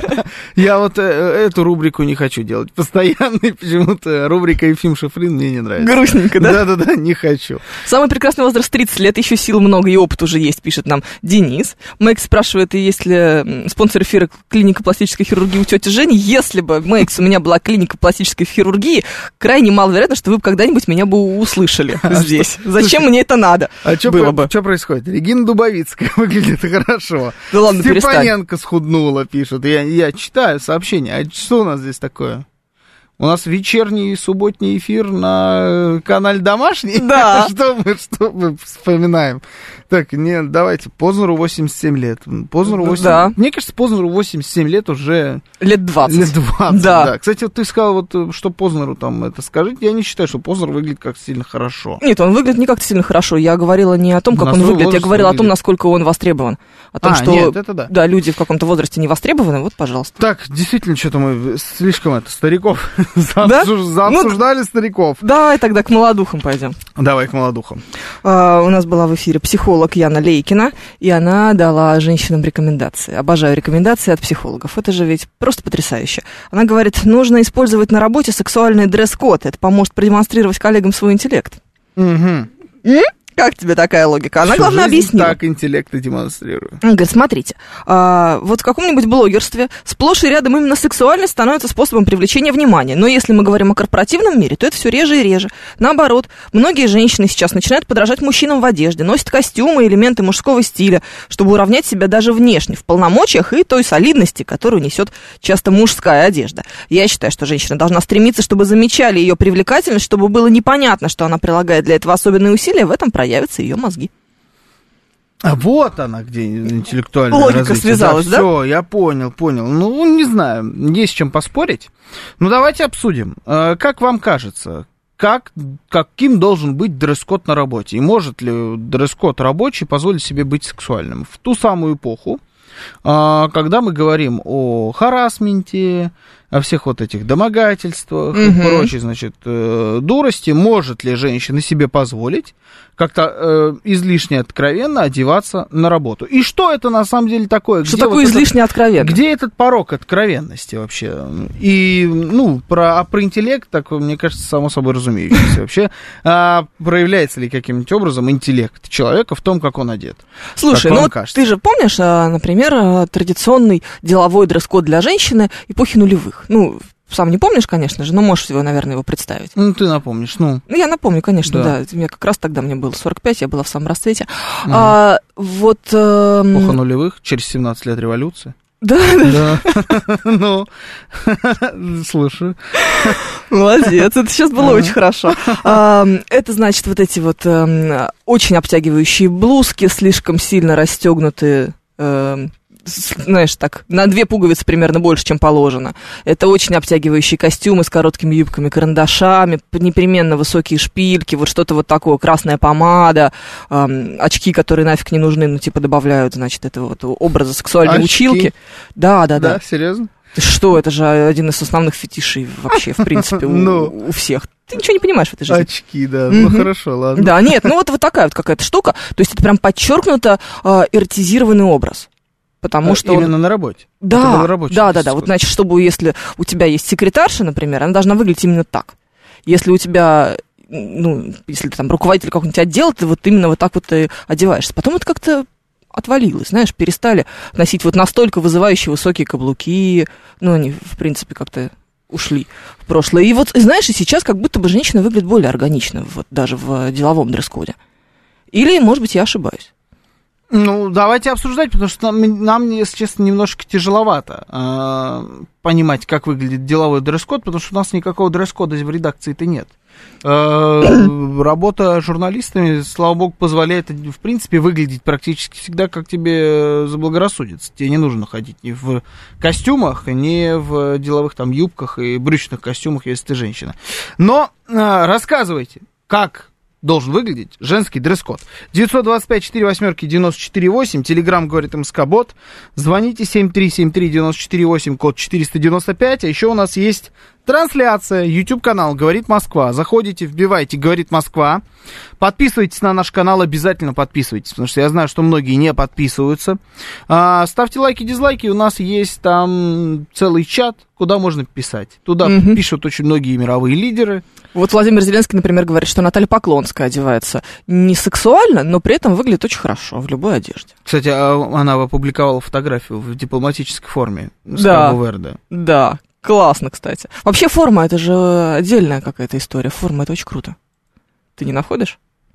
Я вот э, эту рубрику не хочу делать постоянно, и почему-то рубрика Ефим Шифрин мне не нравится. Грустненько, да? Да-да-да, не хочу. Самый прекрасный возраст тридцать лет, еще сил много и опыт уже есть, пишет нам Денис. Мэйкс спрашивает, есть ли спонсор эфира клиника пластической хирургии у тети Жени. Если бы, Мэйкс, у меня была клиника пластической хирургии, крайне маловероятно, что вы бы когда-нибудь меня бы услышали здесь. Зачем мне это надо? А что Было бы. происходит? Регина Дубовицкая выглядит хорошо. Да ладно, перестань. Степаненко схуднула, пишет. Я, я читаю сообщение. А что у нас здесь такое? У нас вечерний субботний эфир на канале «Домашний». Да. Что мы, что мы вспоминаем? Так, нет, давайте. Познеру восемьдесят семь лет. Познеру восемьдесят... Да. Мне кажется, Познеру восемьдесят семь лет уже... Лет двадцать. Лет двадцать, Да. да. Кстати, вот ты сказал, вот, что Познеру там это скажите. Я не считаю, что Познер выглядит как-то сильно хорошо. Нет, он выглядит не как-то сильно хорошо. Я говорила не о том, как На он свой выглядит, я возраст говорила о том, выглядит. насколько он востребован. О том, А, что нет, это да. люди в каком-то возрасте не востребованы, вот, пожалуйста. Так, действительно, что-то мы слишком это, стариков, Да? заобсуж- заобсуждали стариков. Давай тогда к молодухам пойдем. Давай к молодухам. А, у нас была в эфире психолог Яна Лейкина, и она дала женщинам рекомендации. Обожаю рекомендации от психологов. Это же ведь просто потрясающе. Она говорит, нужно использовать на работе сексуальный дресс-код. Это поможет продемонстрировать коллегам свой интеллект. Угу. М? Как тебе такая логика? Она, Всю главное, жизнь объяснила. так интеллект и демонстрирую. Он говорит, смотрите, а, вот в каком-нибудь блогерстве сплошь и рядом именно сексуальность становится способом привлечения внимания. Но если мы говорим о корпоративном мире, то это все реже и реже. Наоборот, многие женщины сейчас начинают подражать мужчинам в одежде, носят костюмы и элементы мужского стиля, чтобы уравнять себя даже внешне, в полномочиях и той солидности, которую несет часто мужская одежда. Я считаю, что женщина должна стремиться, чтобы замечали ее привлекательность, чтобы было непонятно, что она прилагает для этого особенные усилия, в этом проявятся ее мозги. А вот она, где интеллектуальное Логика развитие. связалась, да? Все, я понял, понял. Ну, не знаю, есть с чем поспорить. Ну, давайте обсудим. Э, Как вам кажется, как, каким должен быть дресс-код на работе? И может ли дресс-код рабочий позволить себе быть сексуальным? В ту самую эпоху, э, когда мы говорим о харассменте, о всех вот этих домогательствах и Мгм. прочей, значит, э, дурости, может ли женщина себе позволить как-то э, излишне откровенно одеваться на работу? И что это на самом деле такое? Что Где такое вот этот- излишне откровенно? Где этот порог откровенности вообще? И, ну, про, а про интеллект, так, мне кажется, само собой разумеющееся. Вообще, а, проявляется ли каким-нибудь образом интеллект человека в том, как он одет? Слушай, Как ну вам вот кажется? ты же помнишь, а, например, а, традиционный деловой дресс-код для женщины эпохи нулевых? Ну, сам не помнишь, конечно же, но можешь его, наверное, его представить. Ну, ты напомнишь, ну. Ну, я напомню, конечно, Да. да. Мне как раз тогда мне было сорок пять, я была в самом расцвете. А, вот... эм, Эпоха нулевых, через семнадцать лет революции. Да, Да. Ну, слушаю. молодец, это сейчас было очень хорошо. А, это значит вот эти вот эм, очень обтягивающие блузки, слишком сильно расстегнутые, эм, с- знаешь, так, на две пуговицы примерно больше, чем положено. Это очень обтягивающие костюмы с короткими юбками, карандашами, п- непременно высокие шпильки, вот что-то вот такое, красная помада, эм, очки, которые нафиг не нужны, ну, типа добавляют, значит, этого вот образа сексуальной Очки? училки. Да, да, да. Да, серьезно? Ты что, это же один из основных фетишей вообще, в принципе, у, Ну. у всех. Ты ничего не понимаешь в этой жизни. Очки, да. Ну, Мгм. хорошо, ладно. Да, нет, ну вот, вот такая вот какая-то штука. То есть это прям подчеркнуто э, эротизированный образ. Потому А, что... он- Именно на работе? Это Да, был рабочий да, да, да. дресс-код. Вот, значит, чтобы, если у тебя есть секретарша, например, она должна выглядеть именно так. Если у тебя, ну, если ты там руководитель какого-нибудь отдела, ты вот именно вот так вот и одеваешься. Потом это как-то отвалилось, знаешь, перестали носить вот настолько вызывающие высокие каблуки, ну, они, в принципе, как-то ушли в прошлое. И вот, знаешь, и сейчас как будто бы женщина выглядит более органично, вот даже в деловом дресс-коде. Или, может быть, я ошибаюсь. Ну, давайте обсуждать, потому что нам, нам, если честно, немножко тяжеловато э, понимать, как выглядит деловой дресс-код, потому что у нас никакого дресс-кода в редакции-то нет. Э, работа журналистами, слава богу, позволяет, в принципе, выглядеть практически всегда, как тебе заблагорассудится. Тебе не нужно ходить ни в костюмах, ни в деловых там юбках и брючных костюмах, если ты женщина. Но э, рассказывайте, как должен выглядеть женский дресс-код. девятьсот двадцать пять четыре восьмерки девяносто четыре восемь, телеграмм говорит МСК-бот. Звоните семь три семь три девяносто четыре восемь, код четыреста девяносто пять. А еще у нас есть Трансляция, YouTube-канал «Говорит Москва». Заходите, вбивайте «Говорит Москва». Подписывайтесь на наш канал, обязательно подписывайтесь, потому что я знаю, что многие не подписываются. А, ставьте лайки, дизлайки, у нас есть там целый чат, куда можно писать. Туда mm-hmm. пишут очень многие мировые лидеры. Вот Владимир Зеленский, например, говорит, что Наталья Поклонская одевается не сексуально, но при этом выглядит очень хорошо в любой одежде. Кстати, она опубликовала фотографию в дипломатической форме с да, Кабо Верде. Да, классно, кстати. Вообще форма, это же отдельная какая-то история. Форма, это очень круто. Ты не находишь?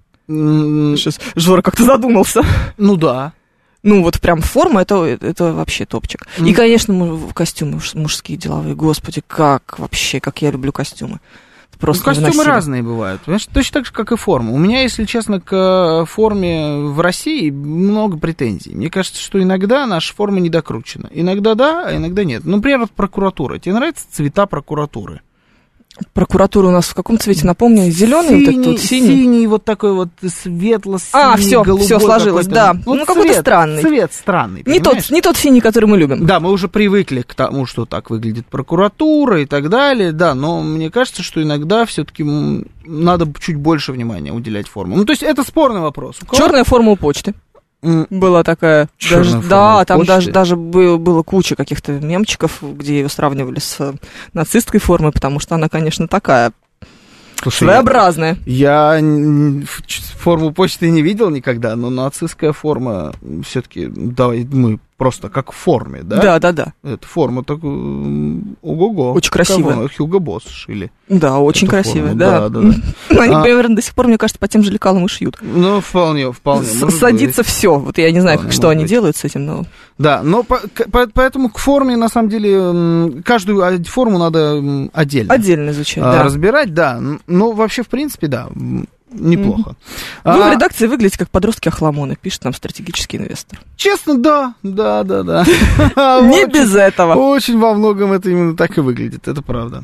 Mm. Сейчас Жора как-то задумался. Ну да. Ну вот прям форма, это, это вообще топчик. Mm. И, конечно, костюмы мужские деловые. Господи, как вообще, как я люблю костюмы. Просто ну, костюмы невыносимо. Разные бывают, понимаешь? Точно так же, как и форма. У меня, если честно, к форме в России много претензий. Мне кажется, что иногда наша форма недокручена. Иногда да, а иногда нет. Ну, например, прокуратура. Тебе нравятся цвета прокуратуры? Прокуратура у нас в каком цвете, напомню? Зеленый, синий, вот этот синий? Синий, вот такой вот светло-синий, а, все, голубой. Все сложилось, да. Вот ну, какой-то странный. Цвет странный, не тот, не тот синий, который мы любим. Да, мы уже привыкли к тому, что так выглядит прокуратура и так далее, да, но мне кажется, что иногда все-таки надо чуть больше внимания уделять форме. Ну, то есть это спорный вопрос. Черная форма у почты. Была такая, даже, да, там даже, даже было, было куча каких-то мемчиков, где ее сравнивали с нацистской формой, потому что она, конечно, такая. Слушай, своеобразная. Я, я форму почты не видел никогда, но нацистская форма все-таки, давай мы просто как в форме, да? Да, да, да. Это форма так, ого-го. Очень красивая. Хьюго Босс шили. Да, очень красивая, да. да, да, да. Они, примерно, до сих пор, мне кажется, по тем же лекалам и шьют. Ну, вполне, вполне. Садится все. Вот я не знаю, что они делают с этим, но... Да, но поэтому к форме, на самом деле, каждую форму надо отдельно. Отдельно изучать, да. Разбирать, да. Ну, вообще, в принципе, да, неплохо. Mm-hmm. Вы а... в редакции выглядите как подростки-охламоны, пишет нам стратегический инвестор. Честно, да, да, да, да. Не без этого. Очень во многом это именно так и выглядит, это правда.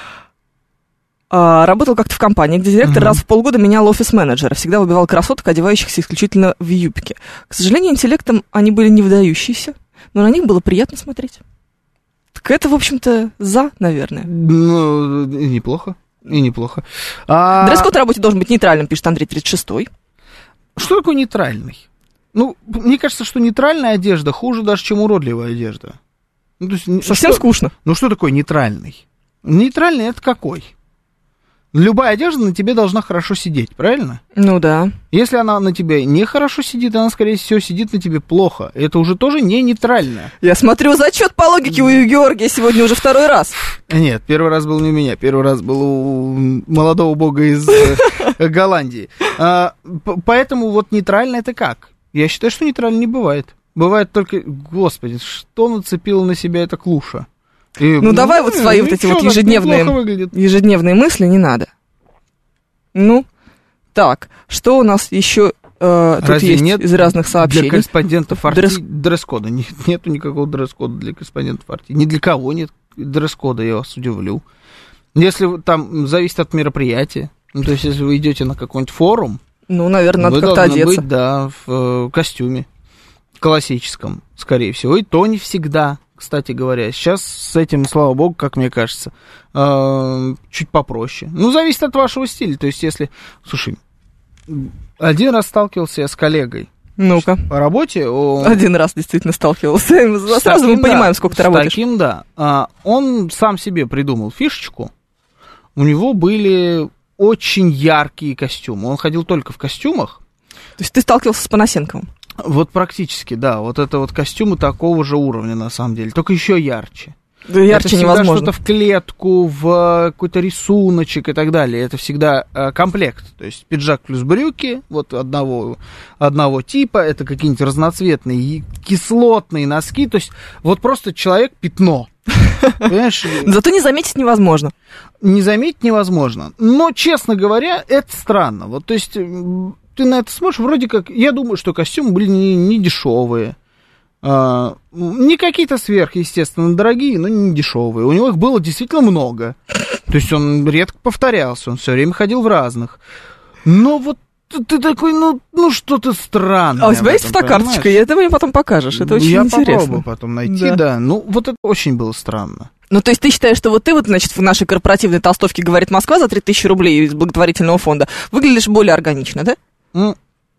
Работал как-то в компании, где директор раз в полгода менял офис-менеджера, всегда выбивал красоток, одевающихся исключительно в юбки. К сожалению, интеллектом они были не выдающиеся, но на них было приятно смотреть. Так это, в общем-то, за, наверное. Ну, неплохо. И неплохо. А... Дресс-код на работе должен быть нейтральным, пишет Андрей тридцать шестой. Что такое нейтральный? Ну, мне кажется, что нейтральная одежда хуже даже, чем уродливая одежда. Ну, то есть, совсем что... скучно. Ну, что такое нейтральный? Нейтральный это какой? Любая одежда на тебе должна хорошо сидеть, правильно? Ну да. Если она на тебе не хорошо сидит, она, скорее всего, сидит на тебе плохо. Это уже тоже не нейтрально. Я смотрю, зачет по логике у Георгия сегодня уже второй раз. Нет, первый раз был не у меня, первый раз был у молодого бога из Голландии. Поэтому вот нейтрально это как? Я считаю, что нейтрально не бывает. Бывает только, господи, что нацепила на себя эта клуша? И, ну, ну, давай вот свои вот эти вот ежедневные, ежедневные мысли не надо. Ну, так, что у нас еще э, тут есть нет из разных сообщений? Для корреспондентов Арти Дресс... дресс-кода. Нет, нету никакого дресс-кода для корреспондентов Арти. Ни для кого нет дресс-кода, я вас удивлю. Если там зависит от мероприятия, ну, то есть если вы идете на какой-нибудь форум, ну, наверное, надо как-то одеться. Быть, да, в э, костюме классическом, скорее всего, и то не всегда. Кстати говоря, сейчас с этим, слава богу, как мне кажется, э, чуть попроще. Ну, зависит от вашего стиля. То есть, если... Слушай, один раз сталкивался я с коллегой. Ну-ка. По работе. Он... Один раз действительно сталкивался. С Сразу таким, мы понимаем, да, сколько ты работаешь. С таким, да. А, он сам себе придумал фишечку. У него были очень яркие костюмы. Он ходил только в костюмах. То есть, ты сталкивался с Панасенковым? Вот практически, да. Вот это вот костюмы такого же уровня, на самом деле. Только еще ярче. Да ярче это невозможно. Что-то в клетку, в какой-то рисуночек и так далее. Это всегда э, комплект. То есть пиджак плюс брюки, вот одного, одного типа. Это какие-нибудь разноцветные кислотные носки. То есть вот просто человек-пятно. Понимаешь? Зато не заметить невозможно. Не заметить невозможно. Но, честно говоря, это странно. Вот, то есть... Ты на это смотришь, вроде как, я думаю, что костюмы были не, не дешевые, а, не какие-то сверхъестественно дорогие, но не дешевые. У него их было действительно много. То есть он редко повторялся, он все время ходил в разных. Но вот ты, ты такой, ну, ну что-то странное. А у тебя есть фотокарточка? И это мне потом покажешь, это очень я интересно. Я попробую потом найти, да. да. Ну, вот это очень было странно. Ну, то есть ты считаешь, что вот ты вот, значит, в нашей корпоративной толстовке «Говорит Москва» за три тысячи рублей из благотворительного фонда выглядишь более органично, да? Ну,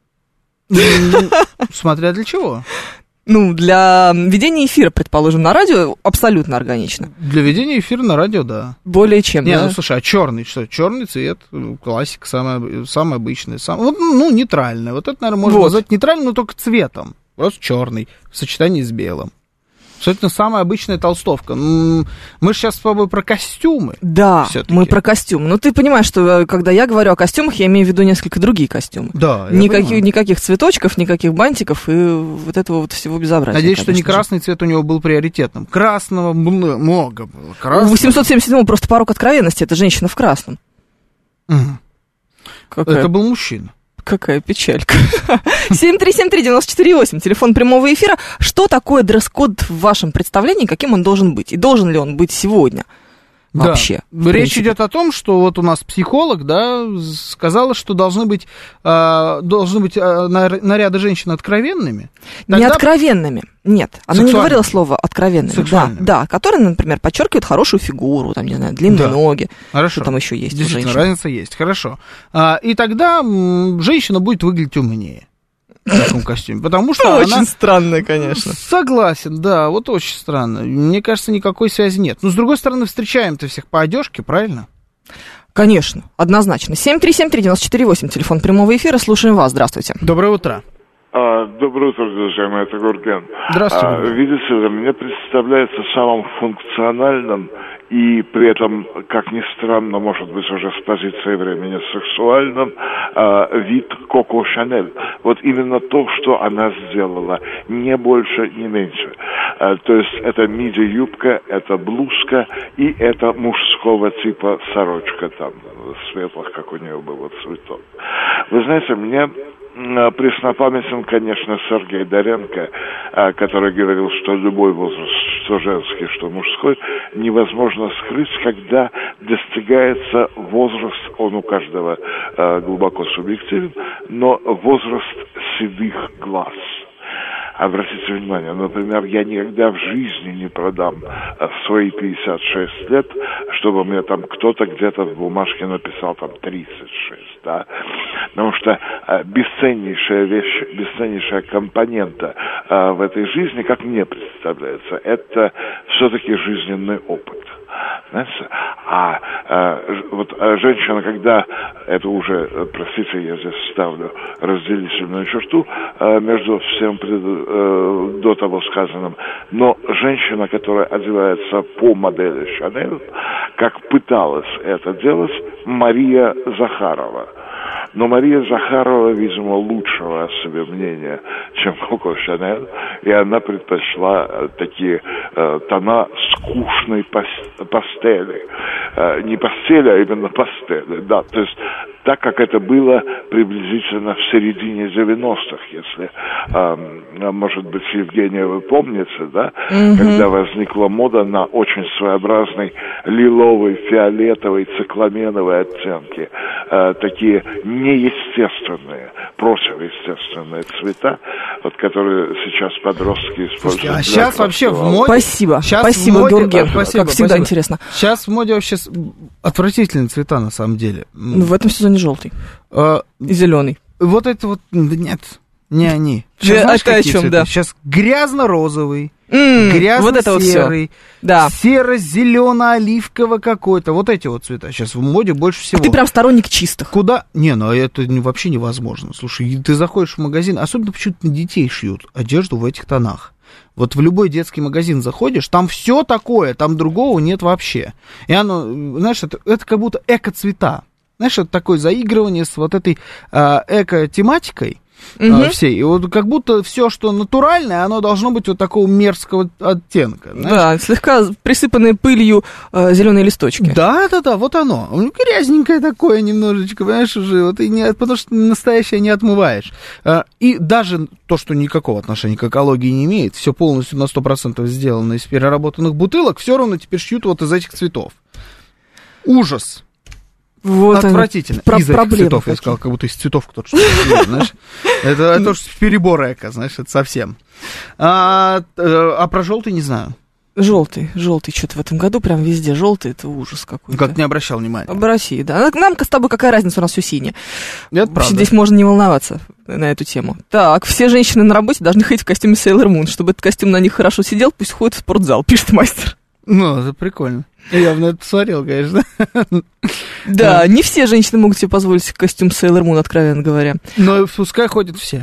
смотря для чего. Ну, для ведения эфира, предположим, на радио абсолютно органично. Для ведения эфира на радио, да. Более чем, Не, да? ну, слушай, а черный, что? Черный цвет, классика, самый, самый обычный. Сам, вот, ну, нейтральный. Вот это, наверное, можно вот. назвать нейтральным, но только цветом. Просто черный, в сочетании с белым. Собственно, самая обычная толстовка. Мы же сейчас с тобой про костюмы. Да, всё-таки. Мы про костюмы. Но ты понимаешь, что когда я говорю о костюмах, я имею в виду несколько другие костюмы. Да, я Никаких, понимаю. никаких цветочков, никаких бантиков и вот этого вот всего безобразия. Надеюсь, что не конечно же. красный цвет у него был приоритетным. Красного было много было. Красного. В восемьсот семьдесят седьмом просто порог откровенности. Это женщина в красном. Мгм. Какая, Это был мужчина. какая печалька. семь три семь три девяносто четыре восемь. Телефон прямого эфира. Что такое дресс-код в вашем представлении? Каким он должен быть? И должен ли он быть сегодня? Вообще. Да. Речь идет о том, что вот у нас психолог, да, сказала, что должны быть, э, должны быть э, наряды женщин откровенными. Не Тогда... откровенными. Нет, она не говорила слово откровенными. Да, да, которые, например, подчеркивают хорошую фигуру, там, не знаю, длинные да. ноги. Хорошо. Что там еще есть у Действительно, женщин. разница есть. Хорошо. А, и тогда м, женщина будет выглядеть умнее в таком костюме, потому что Очень она... странно, конечно. Согласен, да, вот очень странно. Мне кажется, никакой связи нет. Но, с другой стороны, встречаем-то всех по одежке, правильно? Конечно, однозначно. семь три семь три девяносто четыре восемь. Телефон прямого эфира. Слушаем вас. Здравствуйте. Доброе утро. А, доброе утро, уважаемый, это Гурген. Здравствуйте. А, видите ли, мне представляется самым функциональным и при этом, как ни странно, может быть, уже с позиции времени сексуальным, а, вид Коко Шанель. Вот именно то, что она сделала, не больше, не меньше. А, то есть это миди-юбка, это блузка и это мужского типа сорочка там, светлых, как у нее было, цветов. Вы знаете, мне... преснопамятен, конечно, Сергей Доренко, который говорил, что любой возраст, что женский, что мужской, невозможно скрыть, когда достигается возраст, он у каждого глубоко субъективен, но возраст седых глаз. Обратите внимание, например, я никогда в жизни не продам свои пятьдесят шесть лет, чтобы мне там кто-то где-то в бумажке написал там тридцать шесть, да, потому что а, бесценнейшая вещь, бесценнейшая компонента а, в этой жизни, как мне представляется, это все-таки жизненный опыт. Знаете? А, а вот а женщина, когда, это уже, простите, я здесь ставлю разделительную черту а, между всем пред, а, до того сказанным, но женщина, которая одевается по модели Шанель, как пыталась это делать Мария Захарова. Но Мария Захарова, видимо, лучшего о себе мнения, чем Коко Шанель, и она предпочла такие э, тона скучной пас- пастели. Э, не постели, а именно пастели, да. То есть так, как это было приблизительно в середине девяностых, если, э, может быть, Евгения, вы помните, да, mm-hmm. когда возникла мода на очень своеобразный лиловый, фиолетовый, цикламеновые оттенки, э, такие неестественные, противоестественные цвета, вот которые сейчас подростки используют. Слушайте, а сейчас вообще в моде... Спасибо, сейчас спасибо, в моде... Гурген, да, спасибо, как всегда спасибо. интересно. Сейчас в моде вообще отвратительные цвета, на самом деле. В этом сезоне желтый А, и зеленый. вот это вот... Да нет, не они. Сейчас, Да, знаешь, это о какие чем, цветы? да. Сейчас грязно-розовый, М, грязно-серый, вот это вот все. Да. серо-зелено-оливково какой-то. Вот эти вот цвета сейчас в моде больше всего. А ты прям сторонник чистых. Куда? Не, ну это не- вообще невозможно. Слушай, ты заходишь в магазин, особенно почему-то на детей шьют одежду в этих тонах. Вот в любой детский магазин заходишь, там все такое, там другого нет вообще. И оно, знаешь, это, это как будто эко-цвета. Знаешь, это такое заигрывание с вот этой а, эко-тематикой. Мгм. а, всей. И вот как будто все, что натуральное, оно должно быть вот такого мерзкого оттенка. знаешь. Да, слегка присыпанные пылью э, зеленые листочки. Да, да, да, вот оно. Ну, грязненькое такое немножечко, понимаешь, уже, вот и не, потому что настоящее не отмываешь. А, и даже то, что никакого отношения к экологии не имеет, все полностью на сто процентов сделано из переработанных бутылок, все равно теперь шьют вот из этих цветов. Ужас. Вот они, Отвратительно. про- из этих проблемы цветов, я какие. сказал, как будто из цветов кто-то что-то шьет, знаешь. Это, это уж перебор эко, знаешь, это совсем. А, э, а про желтый не знаю. Желтый, желтый что-то в этом году прям везде. Желтый — это ужас какой-то. Как не обращал внимания. В России, да. Нам с тобой какая разница, у нас все синее. Это правда. Здесь можно не волноваться на эту тему. Так, все женщины на работе должны ходить в костюме Sailor Moon. Чтобы этот костюм на них хорошо сидел, пусть ходит в спортзал, пишет мастер. Ну, это прикольно. Я бы на это посмотрел, конечно. Да, не все женщины могут себе позволить костюм Sailor Moon, откровенно говоря. Но пускай ходят все.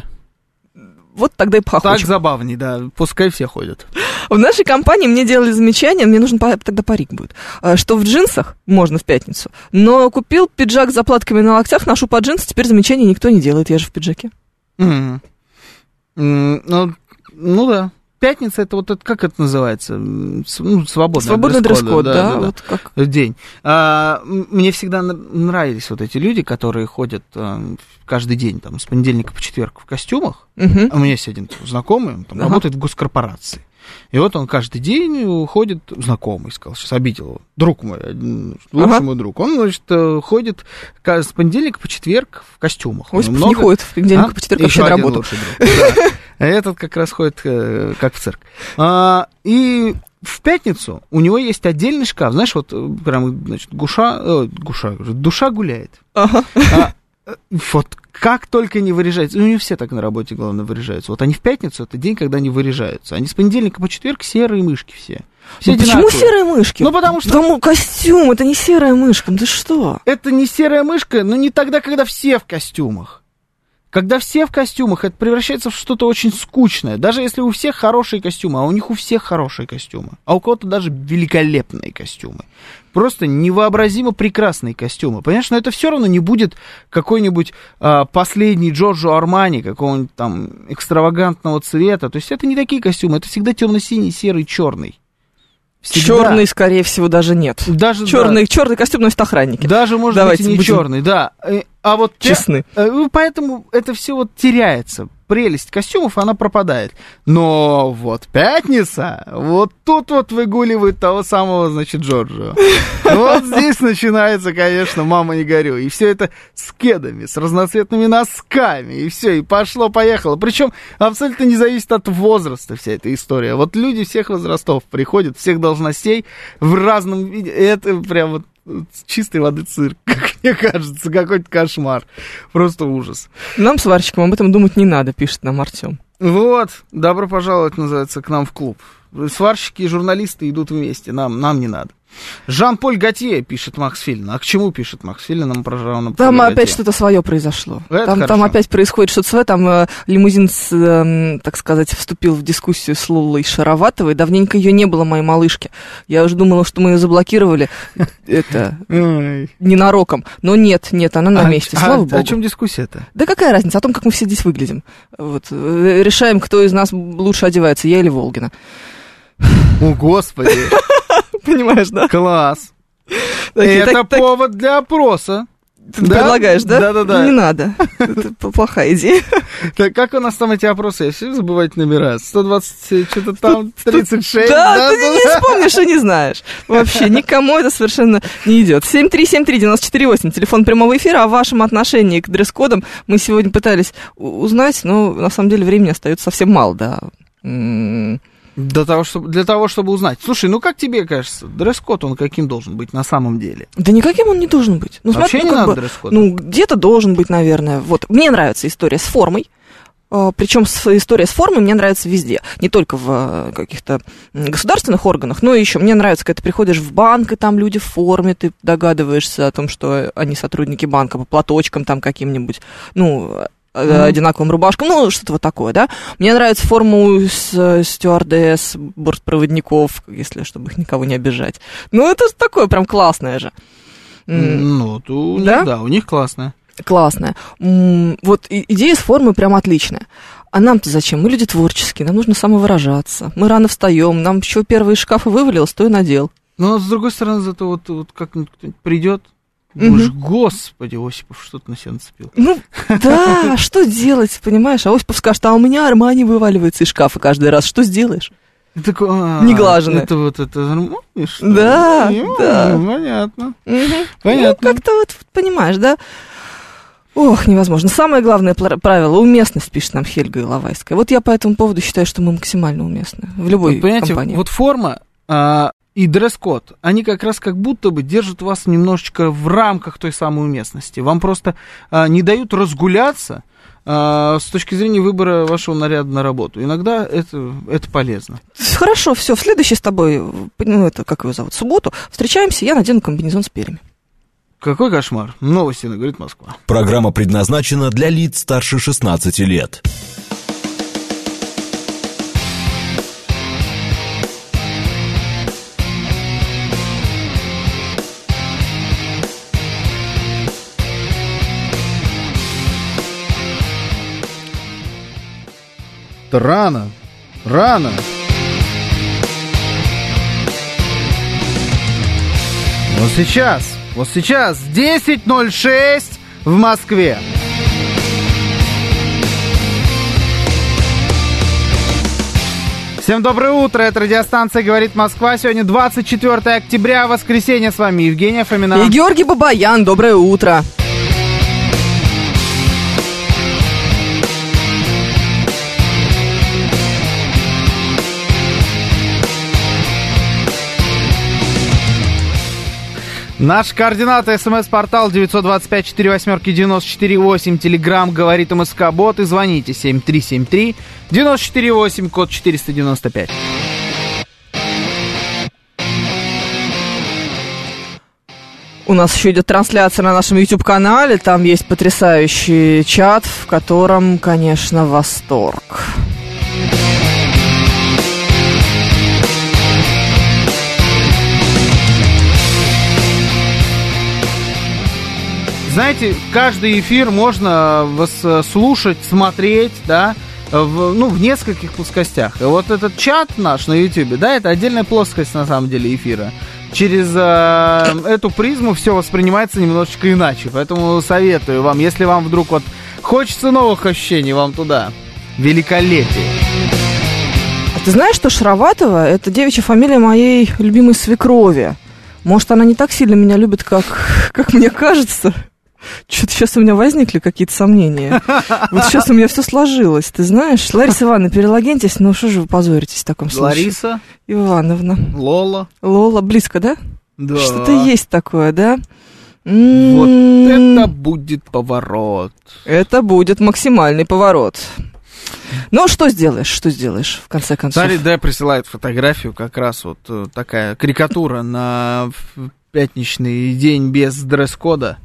Вот тогда и похоже. Так забавней, да, пускай все ходят. В нашей компании мне делали замечание, мне нужен тогда парик будет, что в джинсах можно в пятницу, но купил пиджак с заплатками на локтях, ношу под джинсы, теперь замечаний никто не делает, я же в пиджаке. Mm. Mm, ну, ну да. Пятница, это вот это, как это называется? Ну, свободный, свободный дресс-код, да, да, да, вот да. как. День. А, мне всегда нравились вот эти люди, которые ходят а, каждый день, там, с понедельника по четверг в костюмах. Uh-huh. У меня есть один знакомый, он там uh-huh. работает в госкорпорации. И вот он каждый день ходит, знакомый, сказал, сейчас обидел его, друг мой, лучший uh-huh. мой друг. Он, значит, ходит с понедельника по четверг в костюмах. Осипов много... не ходит в понедельник а? по четверг вообще на работу. А этот как раз ходит как в цирк. А, и в пятницу у него есть отдельный шкаф. Знаешь, вот прям, значит, гуша, э, гуша, душа гуляет. Ага. А, вот как только не выряжаются, ну не все так на работе, главное, выряжаются. Вот они в пятницу, это день, когда они выряжаются. Они с понедельника по четверг серые мышки все. все ну, почему серые мышки? Ну потому что... Там костюм, это не серая мышка, ну ты что? Это не серая мышка, но не тогда, когда все в костюмах. Когда все в костюмах, это превращается в что-то очень скучное. Даже если у всех хорошие костюмы, а у них у всех хорошие костюмы, а у кого-то даже великолепные костюмы. Просто невообразимо прекрасные костюмы. Понимаешь, но это все равно не будет какой-нибудь а, последний Джорджо Армани, какого-нибудь там экстравагантного цвета. То есть это не такие костюмы, это всегда темно-синий, серый, черный. Черный, скорее всего, даже нет. Даже, черный, да. черный костюм носят охранники. Даже, может Давайте быть, и не будем черный, да. А вот честны. Те, поэтому это все вот теряется. Прелесть костюмов, она пропадает. Но вот пятница, вот тут вот выгуливает того самого, значит, Джорджо. Вот здесь начинается, конечно, мама не горюй. И все это с кедами, с разноцветными носками, и все, и пошло-поехало. Причем абсолютно не зависит от возраста вся эта история. Вот люди всех возрастов приходят, всех должностей в разном виде. Это прям вот чистой воды цирк, как мне кажется, какой-то кошмар. Просто ужас. Нам, сварщикам, об этом думать не надо, пишет нам Артем. Вот, добро пожаловать, называется, к нам в клуб. Сварщики и журналисты идут вместе, нам, нам не надо. Жан-Поль Готье, пишет Макс Филин. А к чему пишет Макс Филин? Нам про Жан-Поль Там Готье. Опять что-то свое произошло. Там, там опять происходит что-то свое. Там э, лимузин, с, э, так сказать, вступил в дискуссию с Лолой Шароватовой. Давненько ее не было, моей малышки. Я уже думала, что мы ее заблокировали. Это ненароком. Но нет, нет, она на месте, слава богу. О чем дискуссия-то? Да какая разница? О том, как мы все здесь выглядим. Вот. Решаем, кто из нас лучше одевается, я или Волгина. О, Господи! Понимаешь, да? Класс. Такие, это так, повод так... для опроса. Ты да? предлагаешь, да? Да-да-да. Не надо. Это плохая идея. Так, как у нас там эти опросы? Я все забывать номера. сто двадцать, что-то там, тридцать шесть. Да, ты не вспомнишь и не знаешь. Вообще, никому это совершенно не идет. семь три семь три девять четыре восемь, телефон прямого эфира. О вашем отношении к дресс-кодам мы сегодня пытались узнать, но на самом деле времени остается совсем мало, да. Для того, чтобы, для того, чтобы узнать. Слушай, ну как тебе кажется, дресс-код, он каким должен быть на самом деле? Да никаким он не должен быть. Ну, вообще смотри, не ну, надо бы, дресс-код? Ну, где-то должен быть, наверное. Вот. Мне нравится история с формой. Причем история с формой мне нравится везде. Не только в каких-то государственных органах, но еще мне нравится, когда ты приходишь в банк, и там люди в форме, ты догадываешься о том, что они сотрудники банка, по платочкам там каким-нибудь, ну... Mm-hmm. одинаковым рубашкам, ну, что-то вот такое, да. Мне нравится форму с стюардесс, бортпроводников, если, чтобы их никого не обижать. Ну, это такое прям классное же. Ну, у да? них, да, у них классное. Классное. Вот идея с формой прям отличная. А нам-то зачем? Мы люди творческие, нам нужно самовыражаться. Мы рано встаем, нам еще первый из шкафа вывалилось, то и надел. Но, с другой стороны, зато вот, вот как-нибудь кто-нибудь придет, Боже, угу. Господи, Осипов что-то на себя нацепил. Ну, да, что делать, понимаешь? А Осипов скажет, а у меня Армани вываливается из шкафа каждый раз. Что сделаешь? Такой, а, неглаженное. Это вот это Армани, что? Да, ну, да. Ну, понятно. Угу. Понятно. Ну, как-то вот, понимаешь, да? Ох, невозможно. Самое главное правило — уместность, пишет нам Хельга Иловайская. Вот я по этому поводу считаю, что мы максимально уместны в любой вот, понимаете, компании. Вот форма, а, и дресс-код, они как раз как будто бы держат вас немножечко в рамках той самой уместности. Вам просто а, не дают разгуляться а, с точки зрения выбора вашего наряда на работу. Иногда это, это полезно. Хорошо, все, в следующий с тобой, ну, это, как его зовут, субботу, встречаемся, я надену комбинезон с перьями. Какой кошмар. Новости на «Говорит Москва». Программа предназначена для лиц старше шестнадцати лет. Рано, рано. Вот сейчас, вот сейчас, десять ноль шесть в Москве. Всем доброе утро, это радиостанция «Говорит Москва». Сегодня двадцать четвёртое октября, воскресенье, с вами Евгения Фомина. И Георгий Бабаян, доброе утро. Наши координаты: смс-портал девять два пять четыре восемь девяносто четыре восемь, телеграмм «Говорит МСК Бот» и звоните семь три семь три девяносто четыре восемь, код четыреста девяносто пять. У нас еще идет трансляция на нашем YouTube-канале, там есть потрясающий чат, в котором, конечно, восторг. Знаете, каждый эфир можно слушать, смотреть, да, в, ну, в нескольких плоскостях. И вот этот чат наш на YouTube, да, это отдельная плоскость, на самом деле, эфира. Через э, эту призму все воспринимается немножечко иначе. Поэтому советую вам, если вам вдруг вот хочется новых ощущений, вам туда. Великолепие. А ты знаешь, что Шароватова — это девичья фамилия моей любимой свекрови? Может, она не так сильно меня любит, как, как мне кажется? Что-то сейчас у меня возникли какие-то сомнения. Вот сейчас у меня все сложилось, ты знаешь. Лариса Ивановна, перелогиньтесь, ну что же вы позоритесь в таком случае? Лариса Ивановна. Лола. Лола, близко, да? Да. Что-то есть такое, да? Вот это будет поворот. Это будет максимальный поворот. Ну, что сделаешь, что сделаешь, в конце концов? Смотри, да, присылает фотографию, как раз вот такая карикатура на пятничный день без дресс-кода,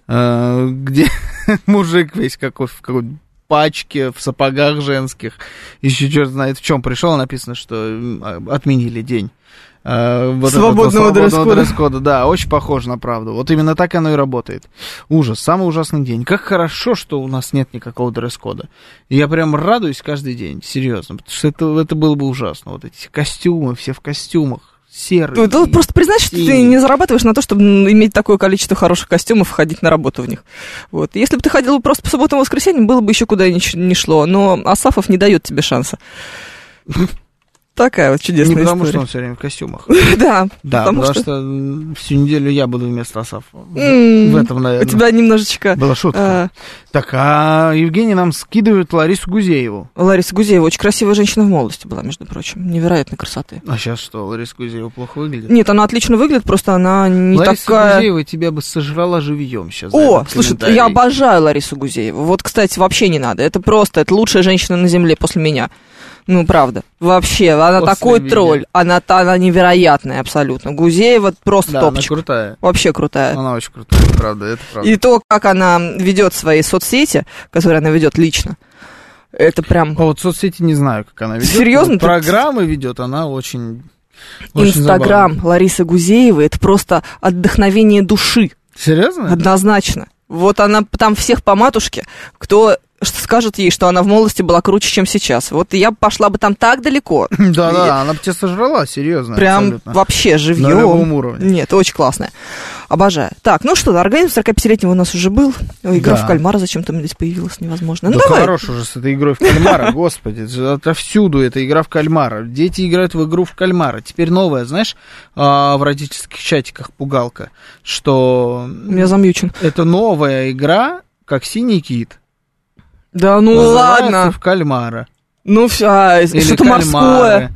где мужик весь какой, в какой-то пачке, в сапогах женских, еще черт знает в чем пришел, написано, что отменили день. Вот свободного, вот, дресс-кода. дресс-кода. Да, очень похоже на правду. Вот именно так оно и работает. Ужас, самый ужасный день. Как хорошо, что у нас нет никакого дресс-кода. И я прям радуюсь каждый день, серьезно, потому что это, это было бы ужасно. Вот эти костюмы, все в костюмах. Серый. Ты просто признай, что ты не зарабатываешь на то, чтобы иметь такое количество хороших костюмов, ходить на работу в них. Вот. Если бы ты ходил просто по субботам и воскресеньям, было бы еще куда ни, ни шло. Но Асафов не дает тебе шанса. Такая вот чудесная история. Не потому, что он все время в костюмах. Да. Да, потому, потому что... что всю неделю я буду вместо Асафа. Mm, в этом, наверное. У тебя немножечко... Была шутка. А... Так, а Евгений нам скидывает Ларису Гузееву. Лариса Гузеева очень красивая женщина в молодости была, между прочим. Невероятной красоты. А сейчас что, Лариса Гузеева плохо выглядит? Нет, она отлично выглядит, просто она не Лариса такая... Лариса Гузеева тебя бы сожрала живьем сейчас. О, слушай, я обожаю Ларису Гузееву. Вот, кстати, вообще не надо. Это просто, это лучшая женщина на земле после меня. Ну, правда. Вообще, она После такой меня. тролль. Она, она невероятная абсолютно. Гузеева просто да, топчик. Она крутая. Вообще крутая. Она очень крутая, правда, это правда. И то, как она ведет свои соцсети, которые она ведет лично, это прям... А вот соцсети не знаю, как она ведет. Серьезно? Вот программы ведет, она очень... Инстаграм Ларисы Гузеевой — это просто отдохновение души. Серьезно? Однозначно. Вот она там всех по матушке, кто... что скажет ей, что она в молодости была круче, чем сейчас. Вот я пошла бы там так далеко. Да-да, она бы тебя сожрала, серьезно. Прям абсолютно. Вообще живьем. На любом уровне. Нет, очень классная. Обожаю. Так, ну что, организм сорокапятилетнего у нас уже был. Игра да. в кальмара зачем-то здесь появилась, невозможно. Ну, да давай. Хорош уже с этой игрой в кальмара, господи. Отовсюду эта игра в кальмара. Дети играют в игру в кальмара. Теперь новая, знаешь, в родительских чатиках пугалка, что... Я замьючен. Это новая игра, как «Синий кит». Да ну ладно. в кальмара. Ну все, а, что-то морское.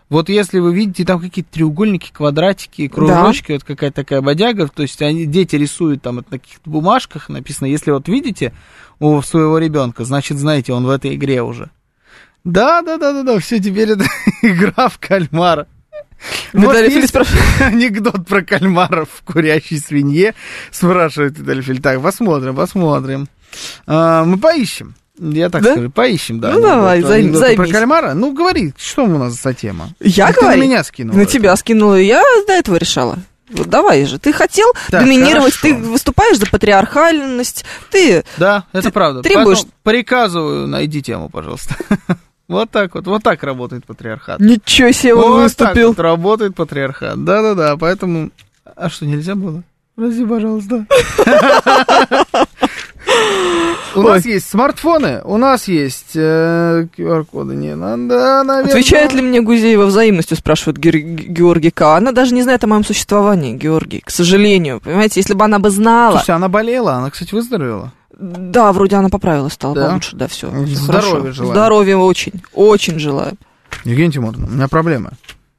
Вот если вы видите там какие-то треугольники, квадратики, кружочки, да. Вот какая-то такая бодяга, то есть они, дети рисуют там на каких-то бумажках, написано, если вот видите у своего ребенка, значит, знаете, он в этой игре уже. Да, да, да, да, да, все, теперь это игра в кальмара. Виталий Фили спрашивает. Анекдот про кальмара в курящей свинье. Спрашивает Виталий Фили. Так, посмотрим, посмотрим. А, мы поищем. Я так да? скажу, поищем, да. Ну, давай, займ, займись. Про кальмара? Ну, говори, что у нас за тема? Я говорю? Ты на меня скинула. На это. тебя скинула, я до этого решала. Вот давай же, ты хотел так, доминировать, хорошо. Ты выступаешь за патриархальность, ты... Да, это ты правда. Требуешь... Поэтому приказываю, найди тему, пожалуйста. Вот так вот, вот так работает патриархат. Ничего себе, он вот выступил. Так вот работает патриархат, да-да-да, поэтому... А что, нельзя было? Прости, пожалуйста. У нас есть смартфоны, у нас есть ку ар-коды, не надо, наверное. Отвечает ли мне Гузеева взаимностью, спрашивает Георгий К. Она даже не знает о моем существовании, Георгий, к сожалению. Понимаете, если бы она бы знала... Слушай, она болела, она, кстати, выздоровела. Да, вроде она поправилась, стала да? получше, да, все. Здоровья желаю. Здоровья очень, очень желаю. Евгения Тимуровна, у меня проблема.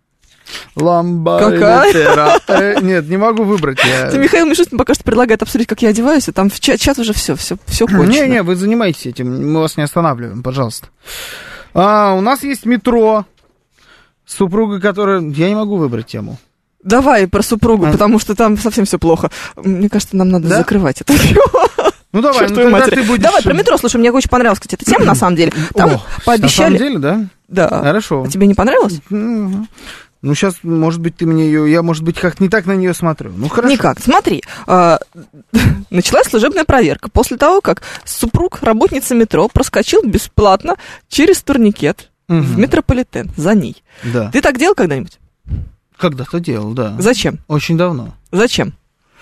Ламба. Какая? Э, нет, не могу выбрать. Я... Ты, Михаил Мишустин пока что предлагает обсудить, как я одеваюсь, и там в чат, чат уже все, все, все кончено. Не-не, вы занимаетесь этим, мы вас не останавливаем, пожалуйста. А, у нас есть метро. Супруга, которая... Я не могу выбрать тему. Давай про супругу, а? Потому что там совсем все плохо. Мне кажется, нам надо да? закрывать это. Ну давай, ну, тогда ты будешь... Давай про метро, слушай, мне очень понравилась, кстати, эта тема, на самом деле. Там О, пообещали... На самом деле, да? Да. Хорошо. А тебе не понравилось? Ну, сейчас, может быть, ты мне ее... Я, может быть, как-то не так на нее смотрю. Ну, хорошо. Никак. Смотри, началась служебная проверка после того, как супруг работницы метро проскочил бесплатно через турникет в метрополитен за ней. Да. Ты так делал когда-нибудь? Когда-то делал, да. Зачем? Очень давно. Зачем?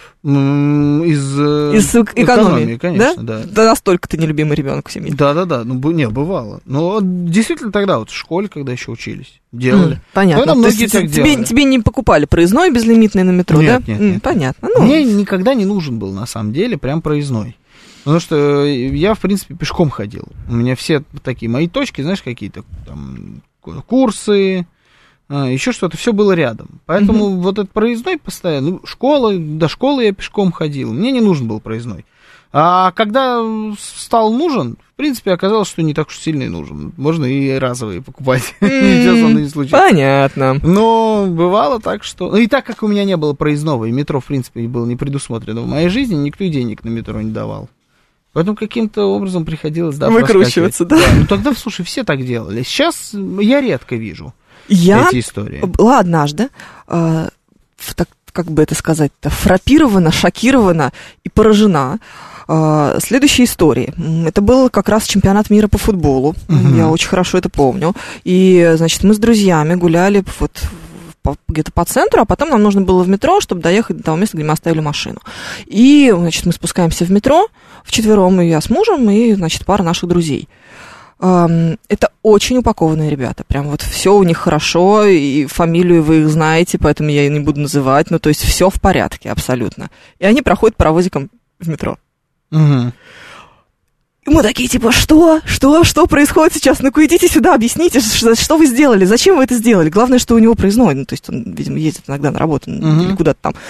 Из, Из экономии, экономии, конечно, да? да. Да настолько ты не любимый ребенок в семье. Да-да-да, ну, не, бывало. Но действительно тогда вот в школе, когда еще учились, делали. Mm, понятно. Поэтому многие так тебе, делали. Тебе не покупали проездной безлимитный на метро, нет, да? Нет, mm, нет. Понятно. Ну. Мне никогда не нужен был, на самом деле, прям проездной. Потому что я, в принципе, пешком ходил. У меня все такие мои точки, знаешь, какие-то там курсы... А, еще что-то, все было рядом. Поэтому mm-hmm. вот этот проездной постоянно, ну, школа, до школы я пешком ходил, мне не нужен был проездной. А когда стал нужен, в принципе, оказалось, что не так уж сильно и нужен. Можно и разовые покупать. Mm-hmm. Понятно. Но бывало так, что... Ну и так как у меня не было проездного, и метро, в принципе, было не предусмотрено в моей жизни, никто и денег на метро не давал. Поэтому каким-то образом приходилось... Да, выкручиваться, да? да? Ну тогда, слушай, все так делали. Сейчас я редко вижу. Я эти истории. была однажды, э, в, так, как бы это сказать-то, фрапирована, шокирована и поражена э, следующей историей. Это был как раз чемпионат мира по футболу, uh-huh. я очень хорошо это помню. И, значит, мы с друзьями гуляли вот по, где-то по центру, а потом нам нужно было в метро, чтобы доехать до того места, где мы оставили машину. И, значит, мы спускаемся в метро вчетвером, и я с мужем, и, значит, пара наших друзей. Это очень упакованные ребята, прям вот все у них хорошо, и фамилию вы их знаете, поэтому я ее не буду называть, ну то есть все в порядке абсолютно. И они проходят паровозиком в метро. Угу. И мы такие типа, что? Что? Что происходит сейчас? Ну-ка идите сюда, объясните, что, что вы сделали, зачем вы это сделали? Главное, что у него проездной, ну то есть он, видимо, ездит иногда на работу угу. или куда-то там.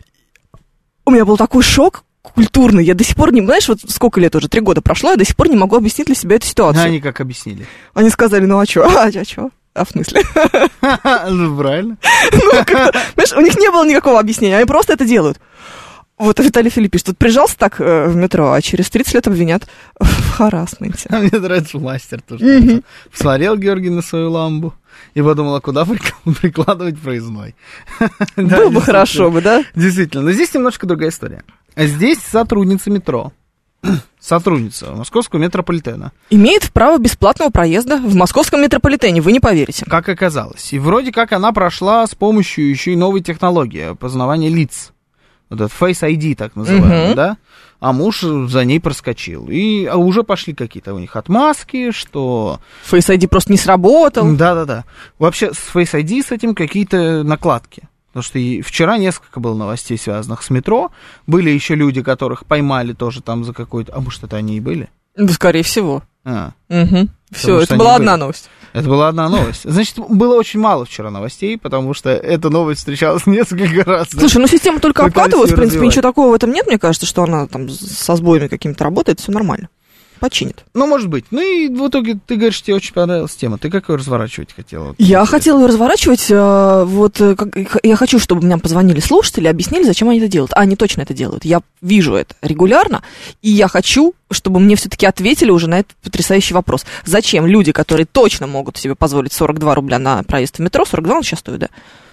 У меня был такой шок культурный. Я до сих пор не... Знаешь, вот сколько лет уже? Три года прошло, я до сих пор не могу объяснить для себя эту ситуацию. А они как объяснили? Они сказали, ну а что? А, а что? А в смысле? Ну, правильно. Ну, как-то... Знаешь, у них не было никакого объяснения, они просто это делают. Вот Виталий Фили пишет, тут прижался так э, в метро, а через тридцать лет обвинят в харассменте. А мне нравится мастер тоже. Mm-hmm. Посмотрел Георгий на свою ламбу и подумал, а куда прикладывать проездной. Было бы хорошо бы, да? Действительно, но здесь немножко другая история. Здесь сотрудница метро, сотрудница московского метрополитена. Имеет право бесплатного проезда в московском метрополитене, вы не поверите. Как оказалось. И вроде как она прошла с помощью еще и новой технологии опознавания лиц. Вот этот Face ай ди, так называемый, uh-huh. да? А муж за ней проскочил. И а уже пошли какие-то у них отмазки, что... Face ай ди просто не сработал. Да-да-да. Вообще с Face ай ди с этим какие-то накладки. Потому что и вчера несколько было новостей, связанных с метро. Были еще люди, которых поймали тоже там за какой-то... А может, это они и были? Да, скорее всего. А. Угу. Все, это была одна были. новость. Это была одна новость. Значит, было очень мало вчера новостей, потому что эта новость встречалась несколько раз. Слушай, ну система только обкатывалась, в принципе, ничего такого в этом нет, мне кажется, что она там со сбоями какими-то работает, все нормально. Починит. Ну, может быть. Ну и в итоге, ты говоришь, тебе очень понравилась тема. Ты как ее разворачивать хотела? Я хотела ее разворачивать. Вот как, я хочу, чтобы мне позвонили слушатели, объяснили, зачем они это делают. А, они точно это делают. Я вижу это регулярно, и я хочу, чтобы мне все-таки ответили уже на этот потрясающий вопрос. Зачем люди, которые точно могут себе позволить сорок два рубля на проезд в метро, сорок два он сейчас стоит, да?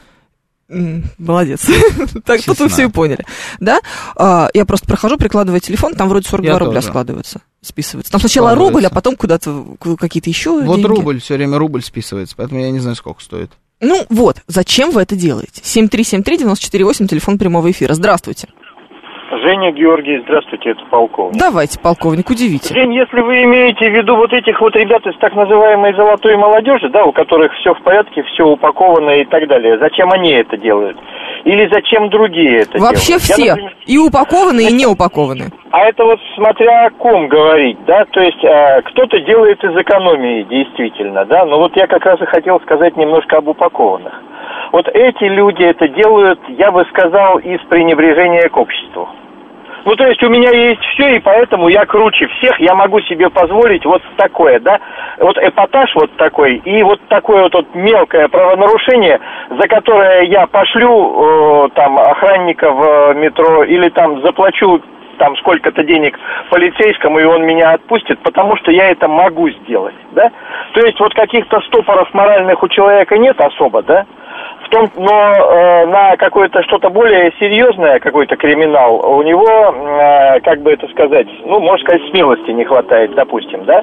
Молодец. Так, тут вы все и поняли. Да? Я просто прохожу, прикладываю телефон, там вроде сорок два рубля складывается, списывается. Там сначала рубль, а потом куда-то какие-то еще деньги. Вот рубль, все время рубль списывается, поэтому я не знаю, сколько стоит. Ну вот, зачем вы это делаете? семь три семь три девять четыре восемь, телефон прямого эфира. Здравствуйте. Женя, Георгий, здравствуйте, это полковник. Давайте, полковник, удивите. Жень, если вы имеете в виду вот этих вот ребят из так называемой золотой молодежи, да, у которых все в порядке, все упаковано и так далее, зачем они это делают? Или зачем другие это Вообще делают? Вообще все, например... и упакованные, и не упакованные. А это вот смотря о ком говорить, да, то есть э, кто-то делает из экономии, действительно, да, но вот я как раз и хотел сказать немножко об упакованных. Вот эти люди это делают, я бы сказал, из пренебрежения к обществу. Ну, то есть у меня есть все, и поэтому я круче всех, я могу себе позволить вот такое, да, вот эпатаж вот такой, и вот такое вот, вот мелкое правонарушение, за которое я пошлю э, там охранника в метро или там заплачу там сколько-то денег полицейскому, и он меня отпустит, потому что я это могу сделать, да. То есть вот каких-то стопоров моральных у человека нет особо, да. В том, но э, на какое-то что-то более серьезное, какой-то криминал, у него, э, как бы это сказать, ну, можно сказать, смелости не хватает, допустим, да?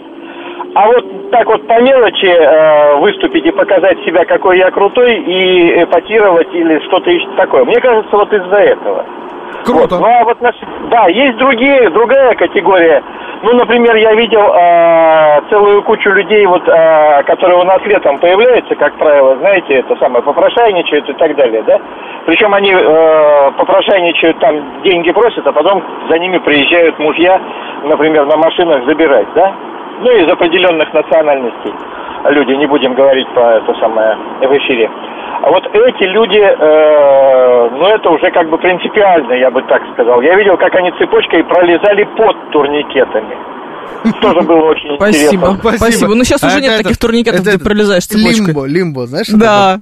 А вот так вот по мелочи э, выступить и показать себя, какой я крутой, и эпатировать или что-то еще такое. Мне кажется, вот из-за этого. Круто. Вот. Ну, а вот, да, есть другие, другая категория. Ну, например, я видел э, целую кучу людей, вот, э, которые у нас летом появляются, как правило, знаете, это самое, попрошайничают и так далее, да? Причем они э, попрошайничают, там деньги просят, а потом за ними приезжают мужья, например, на машинах забирать, да? Ну, из определенных национальностей. Люди, не будем говорить по это самое в эфире. А вот эти люди, э, ну это уже как бы принципиально, я бы так сказал. Я видел, как они цепочкой пролезали под турникетами. Тоже было очень Спасибо. интересно. Спасибо. Спасибо. Ну, сейчас а уже нет это, таких турникетов, это, где это, пролезаешь цепочкой. Лимбо, лимбо, знаешь? Да.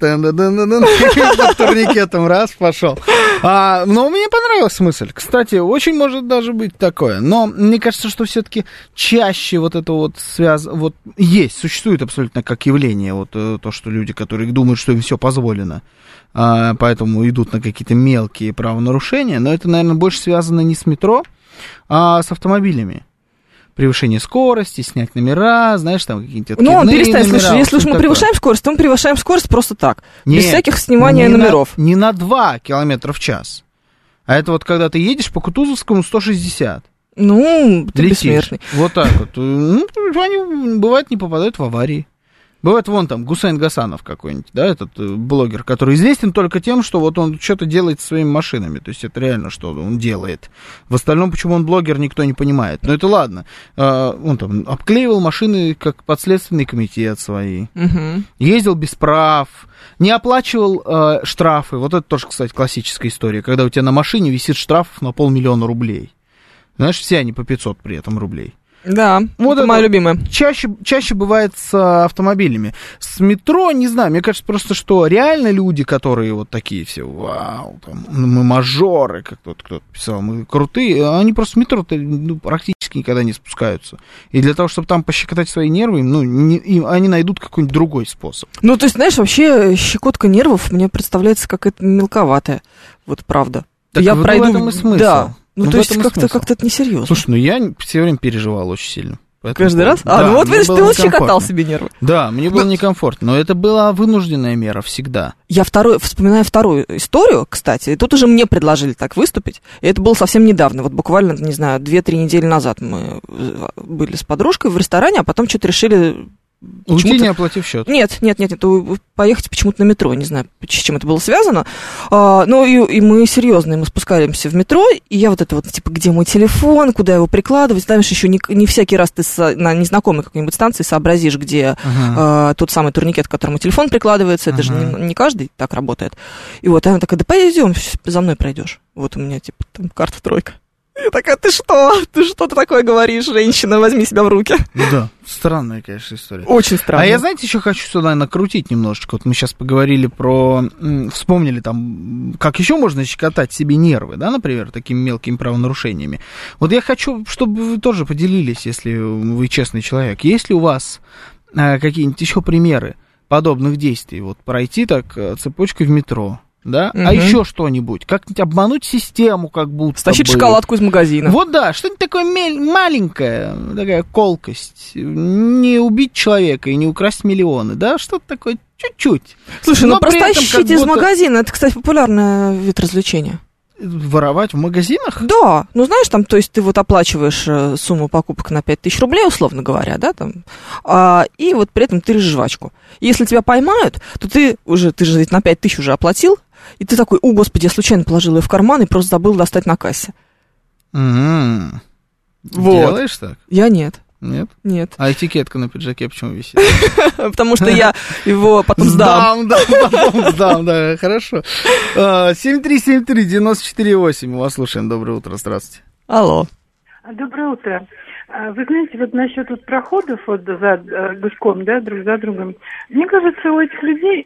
Под турникетом раз, пошел. А, но мне понравилась мысль. Кстати, очень может даже быть такое. Но мне кажется, что все-таки чаще вот это вот связ... вот есть, существует абсолютно как явление, вот то, что люди, которые думают, что им все позволено, а, поэтому идут на какие-то мелкие правонарушения, но это, наверное, больше связано не с метро, а с автомобилями. Превышение скорости, снять номера, знаешь, там какие-то... Ну, перестань, номера, слушай, если уж мы такое. превышаем скорость, то мы превышаем скорость просто так, Нет, без всяких снимания не номеров. На, не на два километра в час, а это вот когда ты едешь по Кутузовскому сто шестьдесят. Ну, ты летишь. Бессмертный. Вот так вот. Ну, они, бывает, не попадают в аварии. Бывает, вон там, Гусейн Гасанов какой-нибудь, да, этот блогер, который известен только тем, что вот он что-то делает со своими машинами, то есть это реально, что он делает. В остальном, почему он блогер, никто не понимает. Но это ладно. Он там обклеивал машины, как подследственный комитет свои, угу. Ездил без прав, не оплачивал э, штрафы. Вот это тоже, кстати, классическая история, когда у тебя на машине висит штраф на полмиллиона рублей. Знаешь, все они по пятьсот при этом рублей. Да, вот это моя любимая. Чаще, чаще бывает с автомобилями. С метро, не знаю, мне кажется просто, что реально люди, которые вот такие все, вау, там, мы мажоры, как кто-то, кто-то писал, мы крутые, они просто в метро ну, практически никогда не спускаются. И для того, чтобы там пощекотать свои нервы, ну, не, им, они найдут какой-нибудь другой способ. Ну, то есть, знаешь, вообще щекотка нервов мне представляется какая-то мелковатая, вот правда. Так я пройду... в этом и смысл. Да. Ну, ну, то есть как-то, как-то это несерьезно. Слушай, ну я все время переживал очень сильно. Поэтому... Каждый раз? А, да, ну вот видишь, ты вот щекотал себе нервы. Да, мне было но... некомфортно, но это была вынужденная мера всегда. Я второй, вспоминаю вторую историю, кстати, тут уже мне предложили так выступить, и это было совсем недавно, вот буквально, не знаю, две-три недели назад мы были с подружкой в ресторане, а потом что-то решили Уйти, не оплатив счет. Нет, нет, нет, нет, поехать почему-то на метро, не знаю, с чем это было связано. А, ну, и, и мы серьезно, мы спускаемся в метро, и я вот это вот, типа, где мой телефон, куда его прикладывать, знаешь, еще не, не всякий раз ты с, на незнакомой какой-нибудь станции сообразишь, где uh-huh. а, тот самый турникет, к которому телефон прикладывается, uh-huh. это же не, не каждый так работает. И вот она такая, да пойдем, за мной пройдешь. Вот у меня, типа, там карта тройка. Я такая, ты что? Ты что ты такое говоришь, женщина? Возьми себя в руки. Да, странная, конечно, история. Очень странная. А я, знаете, еще хочу сюда накрутить немножечко. Вот мы сейчас поговорили про... Вспомнили там, как еще можно щекотать себе нервы, да, например, такими мелкими правонарушениями. Вот я хочу, чтобы вы тоже поделились, если вы честный человек. Есть ли у вас а, какие-нибудь еще примеры подобных действий? Вот пройти так цепочкой в метро, да, угу. а еще что-нибудь, как-нибудь обмануть систему, как будто стащить бы. Шоколадку из магазина. Вот да, что-нибудь такое маленькое, такая колкость, не убить человека и не украсть миллионы, да, что-то такое чуть-чуть. Слушай, но ну простащить из будто... магазина, это, кстати, популярный вид развлечения. Воровать в магазинах? Да, ну знаешь, там, то есть ты вот оплачиваешь сумму покупок на пять тысяч рублей, условно говоря, да, там, а, и вот при этом ты режешь жвачку. Если тебя поймают, то ты уже, ты же ведь на пять тысяч уже оплатил, и ты такой, о, господи, я случайно положил ее в карман и просто забыл достать на кассе. Mm-hmm. Вот. Делаешь так? Я нет. Нет? Нет. А этикетка на пиджаке почему висит? Потому что я его потом сдам. Сдам, да, потом сдам, да, хорошо. семь три семь три девять четыре восемь, мы вас слушаем. Доброе утро, здравствуйте. Алло. Доброе утро. Вы знаете, вот насчет вот проходов вот за гуськом, да, друг за другом, мне кажется, у этих людей,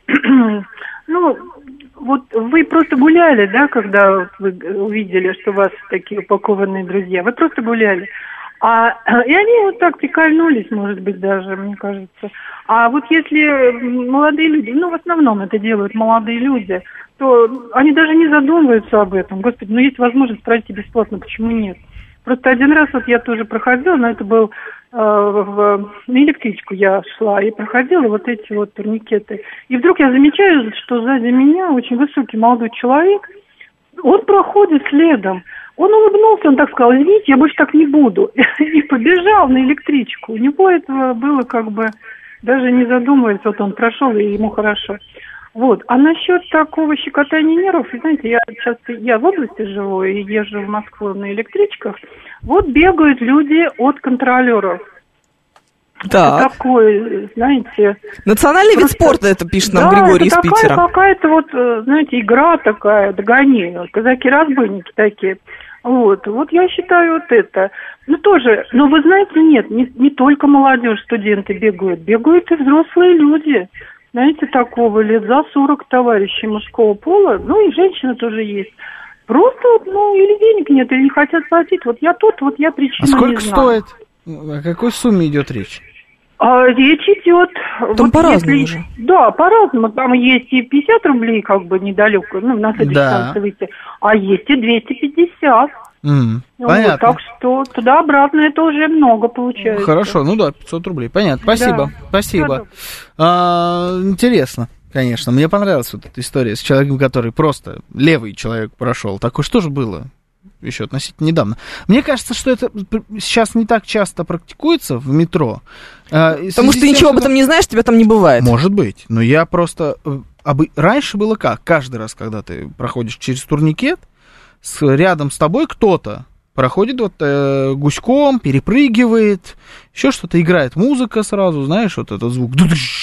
ну, вот вы просто гуляли, да, когда вот вы увидели, что у вас такие упакованные друзья, вы просто гуляли. А, и они вот так прикольнулись, может быть, даже, мне кажется. А вот если молодые люди, ну, в основном это делают молодые люди, то они даже не задумываются об этом. Господи, ну, есть возможность пройти бесплатно, почему нет? Просто один раз вот я тоже проходила, но это был э, в, на электричку я шла и проходила вот эти вот турникеты. И вдруг я замечаю, что сзади меня очень высокий молодой человек, он проходит следом. Он улыбнулся, он так сказал, извините, я больше так не буду. И побежал на электричку. У него этого было как бы, даже не задумываясь, вот он прошел, и ему хорошо. Вот. А насчет такого щекотания нервов, знаете, я часто, я в области живу и езжу в Москву на электричках, вот бегают люди от контролеров. Так. Такое, знаете... Национальный просто... вид спорта, это пишет нам да, Григорий из такая, Питера. какая-то вот, знаете, игра такая, догонение, казаки-разбойники такие. Вот, вот я считаю вот это. Ну, тоже, но вы знаете, нет, не, не только молодежь, студенты бегают, бегают и взрослые люди. Знаете, такого лет за сорок товарищей мужского пола, ну и женщины тоже есть. Просто, ну, или денег нет, или не хотят платить. Вот я тут, вот я причину а сколько не знаю. стоит? О какой сумме идет речь? А, речь идет... Там вот по-разному если, уже. Да, по-разному. Там есть и пятьдесят рублей, как бы, недалеко, ну, на следующей да. станции выйти, а есть и двести пятьдесят. Mm, вот, понятно. Так что туда-обратно это уже много получается. Хорошо, ну да, пятьсот рублей, понятно. Спасибо, да. спасибо. А, интересно, конечно. Мне понравилась вот эта история с человеком, который просто левый человек прошел. Такое что же было? Еще относительно недавно. Мне кажется, что это сейчас не так часто практикуется в метро. Потому что ты ничего об этом не знаешь, тебя там не бывает. Может быть, но я просто... Раньше было как? Каждый раз, когда ты проходишь через турникет, с... рядом с тобой кто-то проходит вот э, гуськом, перепрыгивает, еще что-то играет, музыка сразу, знаешь, вот этот звук,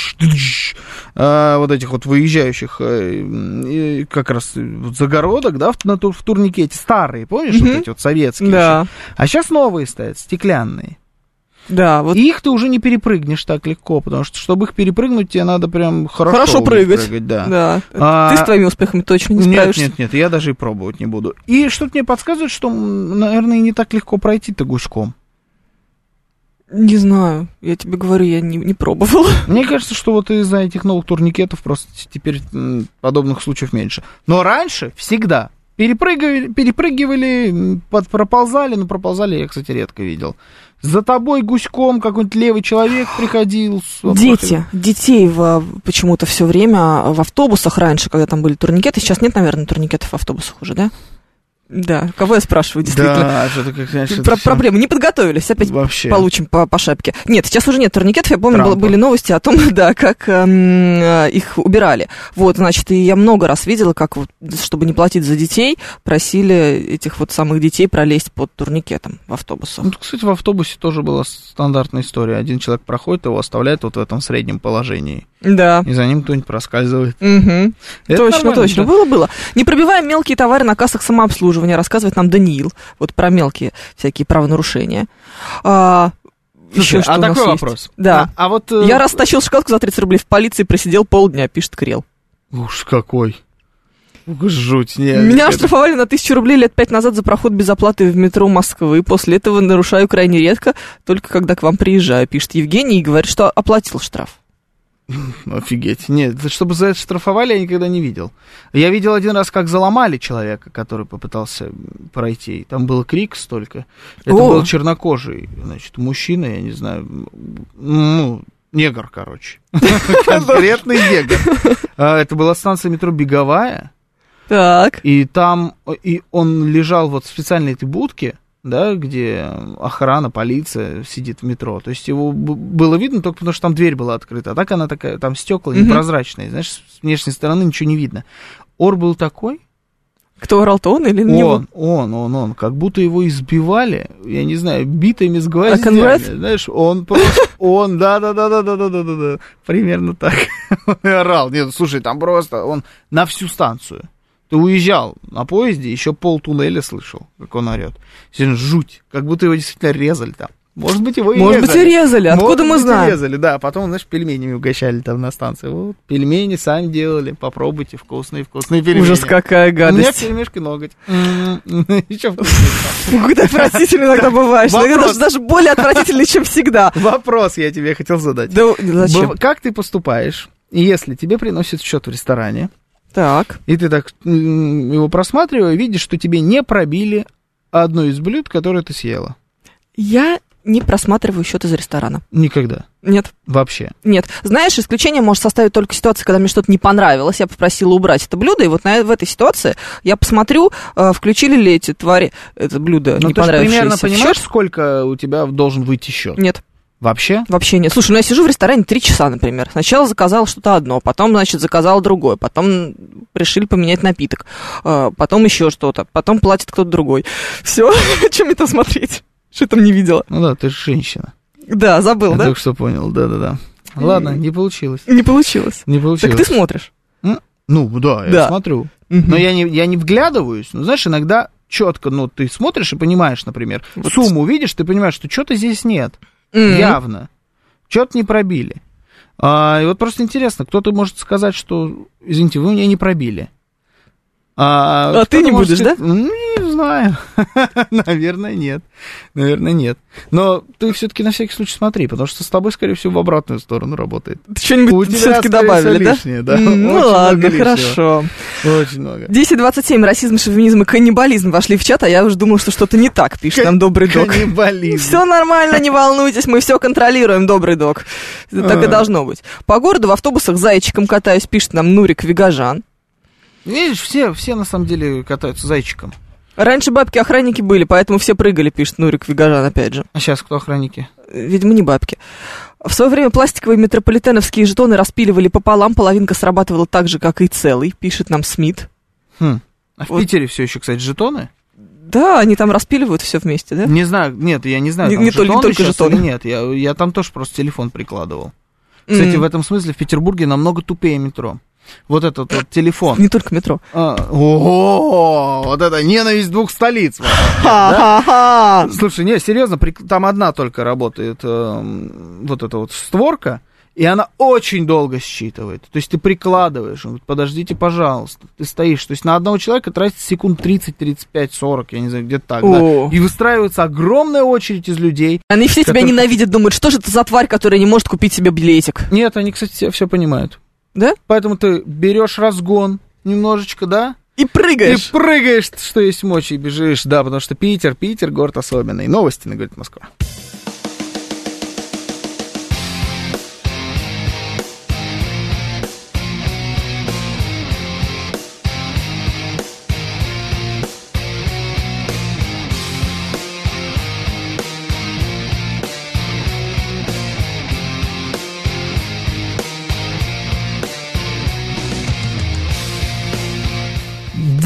э, вот этих вот выезжающих э, как раз вот загородок, да, в, на, в турникете, старые, помнишь, mm-hmm. вот эти вот советские да. еще? А сейчас новые стоят, стеклянные. Да, вот. И их ты уже не перепрыгнешь так легко, потому что, чтобы их перепрыгнуть, тебе надо прям хорошо, хорошо прыгать. прыгать. Да. Да. А... Ты с твоими успехами точно не справишься. Нет, нет, нет, я даже и пробовать не буду. И что-то мне подсказывает, что, наверное, не так легко пройти-то гуськом. Не знаю, я тебе говорю, я не, не пробовала. Мне кажется, что вот из-за этих новых турникетов просто теперь подобных случаев меньше. Но раньше всегда перепрыгивали, перепрыгивали, под, проползали, но проползали я, кстати, редко видел. За тобой гуськом какой-нибудь левый человек приходил. Дети, детей в, почему-то все время в автобусах раньше, когда там были турникеты, сейчас нет, наверное, турникетов в автобусах уже, да? Да, кого я спрашиваю, действительно. Да, что-то как, конечно, Про- проблемы. Не подготовились, опять вообще получим по, по шапке. Нет, сейчас уже нет турникетов, я помню, было, Трампа. были новости о том, да, как эм, их убирали. Вот, значит, и я много раз видела, как, вот, чтобы не платить за детей, просили этих вот самых детей пролезть под турникетом в автобусах. Ну, кстати, в автобусе тоже была стандартная история. Один человек проходит, его оставляет вот в этом среднем положении. Да. И за ним кто-нибудь проскальзывает. Угу. Точно, нормально, точно. да. Было-было. Не пробиваем мелкие товары на кассах самообслуживания, рассказывает нам Даниил. Вот про мелкие всякие правонарушения. А, Слушай, еще что а у нас такой есть? вопрос. Да. А, а вот... Я раз стащил шоколадку за тридцать рублей в полиции, просидел полдня, пишет Крел. Уж какой. Уж жуть. Не, Меня это- оштрафовали на тысячу рублей лет пять назад за проход без оплаты в метро Москвы. После этого нарушаю крайне редко, только когда к вам приезжаю, пишет Евгений и говорит, что оплатил штраф. Офигеть. Нет, чтобы за это штрафовали, я никогда не видел. Я видел один раз, как заломали человека, который попытался пройти. Там был крик столько. Это О. был чернокожий, значит, мужчина, я не знаю, ну, негр, короче. Конкретный негр. А, Это была станция метро Беговая, Так. и там и он лежал вот в специальной этой будке, да, где охрана, полиция сидит в метро. То есть его б- было видно только потому, что там дверь была открыта. А так она такая, там стекла Мгм. непрозрачные. Знаешь, с внешней стороны ничего не видно. Ор был такой, Кто орал-то, он или не он, он, он, он, как будто его избивали, я не знаю, битами с гвоздями. Конрад? Знаешь, он просто, он, да-да-да-да-да-да-да-да, примерно так. Он и орал. Нет, слушай, там просто он на всю станцию. Ты уезжал на поезде, еще пол туннеля слышал, как он орет. Действительно, жуть, как будто его действительно резали там. Может быть, его и Может резали. быть, и резали. Откуда Может мы быть, и знаем? резали, да. Потом, знаешь, пельменями угощали там на станции. Вот, пельмени сами делали, попробуйте, вкусные, вкусные пельмени. Ужас, какая У меня гадость. пельмешка ноготь. Еще вкуснее. Какой ты отвратительный иногда бываешь. Иногда Вопрос. даже, даже более отвратительный, чем всегда. Вопрос я тебе хотел задать. Да зачем? Быв- Как ты поступаешь, если тебе приносят счет в ресторане, Так. и ты так м, его просматривая, видишь, что тебе не пробили одно из блюд, которое ты съела? Я не просматриваю счет из ресторана. Никогда. Нет. Вообще. Нет. Знаешь, исключение может составить только ситуация, когда мне что-то не понравилось. Я попросила убрать это блюдо, и вот на, в этой ситуации я посмотрю, э, включили ли эти твари это блюдо Ну, не ты же понравившееся примерно в понимаешь, счет? сколько у тебя должен выйти счет? Нет. Вообще? Вообще нет. Слушай, ну я сижу в ресторане три часа, например. Сначала заказала что-то одно, потом, значит, заказала другое, потом решили поменять напиток, э, потом еще что-то, потом платит кто-то другой. Все, чем мне там смотреть? Что я там не видела? Ну да, ты же женщина. Да, забыл, Я да? только что понял, да-да-да. Ладно, не получилось. Не получилось. Не получилось. Так ты смотришь? М? Ну, да, я Да. смотрю. Мгм. Но я не, я не вглядываюсь. Ну, знаешь, иногда четко, ну, ты смотришь и понимаешь, например, Вот. сумму видишь, ты понимаешь, что что-то здесь нет. М. Явно. Что-то не пробили. А, и вот просто интересно, кто-то может сказать, что, извините, вы меня не пробили. А, А ты кто-то не может будешь, сказать, «Ну, не знаю. Наверное, нет. Наверное, нет. Но ты все-таки на всякий случай смотри, потому что с тобой, скорее всего, в обратную сторону работает. У Что-нибудь тебя, все-таки скорее добавили, всего, да? лишнее, да. М, Очень Ну много ладно, лишнего. хорошо. Очень много. десять двадцать семь. Расизм, шовинизм и каннибализм вошли в чат, а я уже думала, что что-то не так, пишет нам добрый док. Каннибализм. Все нормально, не волнуйтесь, мы все контролируем, добрый док. Это так и А. должно быть. По городу в автобусах зайчиком катаюсь, пишет нам Нурик Вигажан. Видишь, все, все на самом деле катаются зайчиком. Раньше бабки-охранники были, поэтому все прыгали, пишет Нурик Вигажан опять же. А сейчас кто охранники? Видимо, не бабки. В свое время пластиковые метрополитеновские жетоны распиливали пополам, половинка срабатывала так же, как и целый, пишет нам Смит. Хм. А в Вот. Питере все еще, кстати, жетоны? Да, они там распиливают все вместе, да? Не знаю, нет, я не знаю, Не- там не только- не жетоны только сейчас жетоны. или нет. Я, я там тоже просто телефон прикладывал. Кстати, М. в этом смысле в Петербурге намного тупее метро. Вот этот вот телефон. Не только метро. А, О, вот это ненависть двух столиц. Ха-ха-ха! Слушай, не, серьезно, прик- там одна только работает эм, вот эта вот створка, и она очень долго считывает. То есть ты прикладываешь, он говорит, подождите, пожалуйста, ты стоишь. То есть на одного человека тратится секунд тридцать, тридцать пять, сорок, я не знаю, где-то так, да. О. И выстраивается огромная очередь из людей. Они все тебя Который- ненавидят, думают, что же это за тварь, которая не может купить себе билетик. Нет, они, кстати, все, все понимают. Да? Поэтому ты берешь разгон немножечко, да, И прыгаешь. и прыгаешь, что есть мочи, и бежишь, да, потому что Питер, Питер, город особенный. Новости на «Говорит Москва».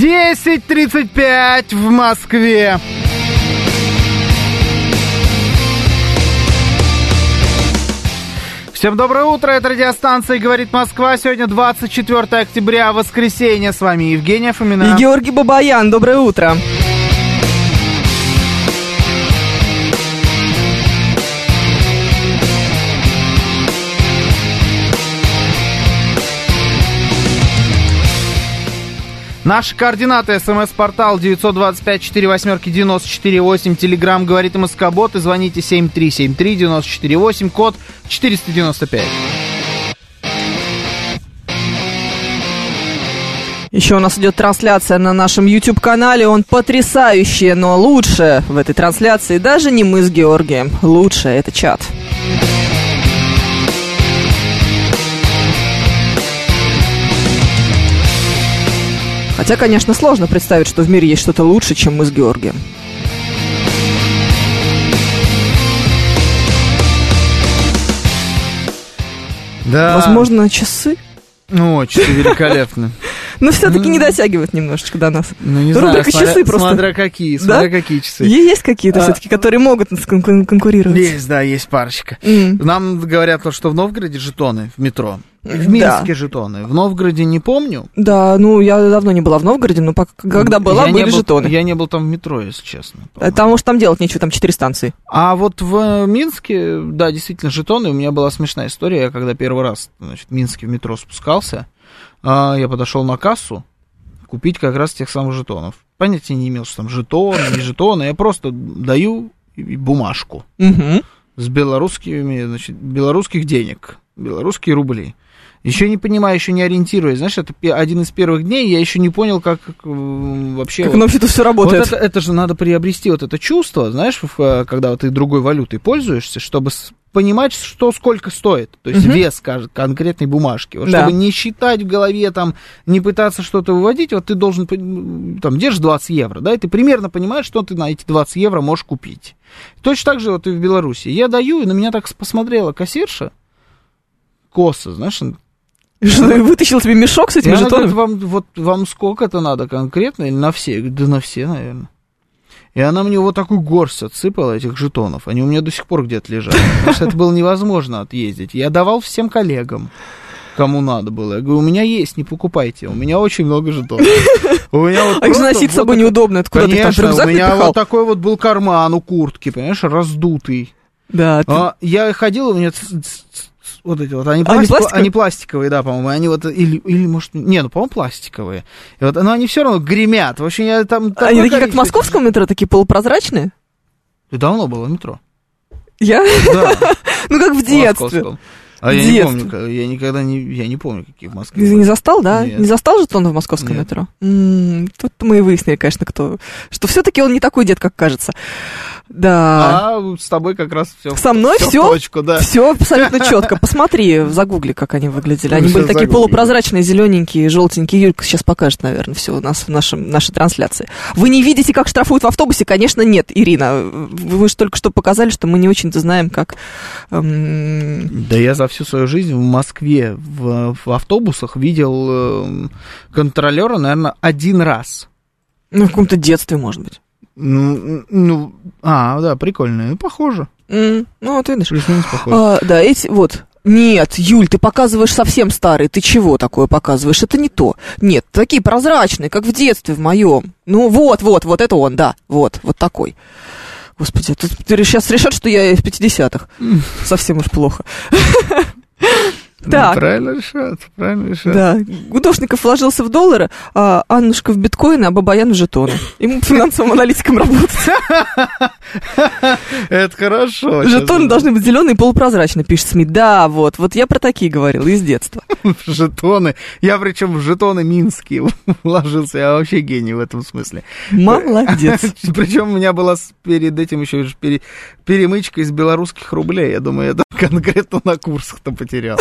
десять тридцать пять в Москве. Всем доброе утро, это радиостанция «Говорит Москва». Сегодня двадцать четвёртое октября, воскресенье. С вами Евгения Фомина. И Георгий Бабаян. Доброе утро. Наши координаты: смс-портал девять два пять четыре восемь девяносто четыре восемь, телеграмм «Говорит МСК-бот» и звоните семь три семь три девяносто четыре восемь, код четыреста девяносто пять. Еще у нас идет трансляция на нашем YouTube-канале. Он потрясающий, но лучше в этой трансляции даже не мы с Георгием. Лучше это чат. Хотя, конечно, сложно представить, что в мире есть что-то лучше, чем мы с Георгием. Да. Возможно, часы? Ну, часы великолепны. Но все-таки не дотягивают немножечко до нас. Ну, не Рубрика знаю, часы просто. Смотря какие, смотря какие часы. Есть какие-то все-таки, которые могут конкурировать? Есть, да, есть парочка. Нам говорят, что в Новгороде жетоны в метро. В Минске да. жетоны. В Новгороде не помню. Да, ну, я давно не была в Новгороде, но пока, когда была, я были был, жетоны. Я не был там в метро, если честно. Потому что там делать нечего, там четыре станции. А вот в Минске, да, действительно, жетоны. У меня была смешная история. Я когда первый раз, значит, в Минске в метро спускался, я подошел на кассу купить как раз тех самых жетонов. Понятия не имел, что там жетоны, не жетоны. Я просто даю бумажку угу. с белорусскими, значит, белорусских денег, белорусские рубли. Еще не понимаю, еще не ориентируюсь. Знаешь, это один из первых дней, я еще не понял, как, как вообще... Как вот, оно все работает. Вот это, это же надо приобрести вот это чувство, знаешь, когда вот ты другой валютой пользуешься, чтобы понимать, что сколько стоит. То есть угу. вес, скажет, конкретной бумажки. Вот, да. Чтобы не считать в голове, там, не пытаться что-то выводить, вот ты должен, там, держишь двадцать евро, да, и ты примерно понимаешь, что ты на эти двадцать евро можешь купить. Точно так же вот и в Беларуси. Я даю, и на меня так посмотрела кассирша, косо, знаешь, что, вытащил тебе мешок с этими я жетонами? Говорит, вам, вот, вам сколько-то надо конкретно или на все? Я говорю, да на все, наверное. И она мне вот такую горсть отсыпала этих жетонов. Они у меня до сих пор где-то лежат. Потому что это было невозможно отъездить. Я давал всем коллегам, кому надо было. Я говорю, у меня есть, не покупайте. У меня очень много жетонов. У меня вот а их носить с собой неудобно. Это куда ты там рюкзак у меня вот такой вот был карман у куртки, понимаешь, раздутый. Да. Я ходил, у меня... Вот эти вот, они, пластик, пластиковые? Они пластиковые, да, по-моему, они вот, или, или может, не, ну, по-моему, пластиковые. И вот, но они все равно гремят, в общем, я там... Они такие, как в московском метро, такие полупрозрачные? Ты давно было в метро. Я? Да. Ну, как в детстве. А я не помню, я никогда не, я не помню, какие в Москве. Ты не застал, да? Нет. Не застал жетон в московском Нет. метро? М-м, тут мы и выяснили, конечно, кто, что все-таки он не такой дед, как кажется. Да. А с тобой как раз все. Со мной все, точку, да. Все абсолютно четко. Посмотри, загугли, как они выглядели. Они были такие загугли. Полупрозрачные, зелененькие, желтенькие. Юлька сейчас покажет, наверное, все у нас в нашем, нашей трансляции. Вы не видите, как штрафуют в автобусе? Конечно, нет, Ирина. Вы же только что показали, что мы не очень-то знаем, как... Эм... Да я за всю свою жизнь в Москве в, в автобусах видел э, контролера, наверное, один раз. Ну, в каком-то детстве, может быть. Ну, ну, а, да, прикольно, ну, похоже. Mm, ну, вот видишь. Плюс-минус похоже. А, да, эти, вот. Нет, Юль, ты показываешь совсем старый. Ты чего такое показываешь? Это не то. Нет, такие прозрачные, как в детстве в моем. Ну, вот, вот, вот это он, да, вот, вот такой. Господи, ты, ты сейчас решат, что я в пятидесятых. Mm. Совсем уж плохо. Так. Ну, правильно решат, правильно решат. Да, Гудошников вложился в доллары, а Аннушка в биткоины, а Бабаян в жетоны. Ему финансовым аналитиком работать. Это хорошо. Жетоны должны быть зеленые и полупрозрачные, пишет СМИ. Да, вот, вот я про такие говорила из детства. Жетоны. Я причем в жетоны минские вложился. Я вообще гений в этом смысле. Молодец. Причем у меня была перед этим еще перемычка из белорусских рублей. Я думаю, я конкретно на курсах-то потерял.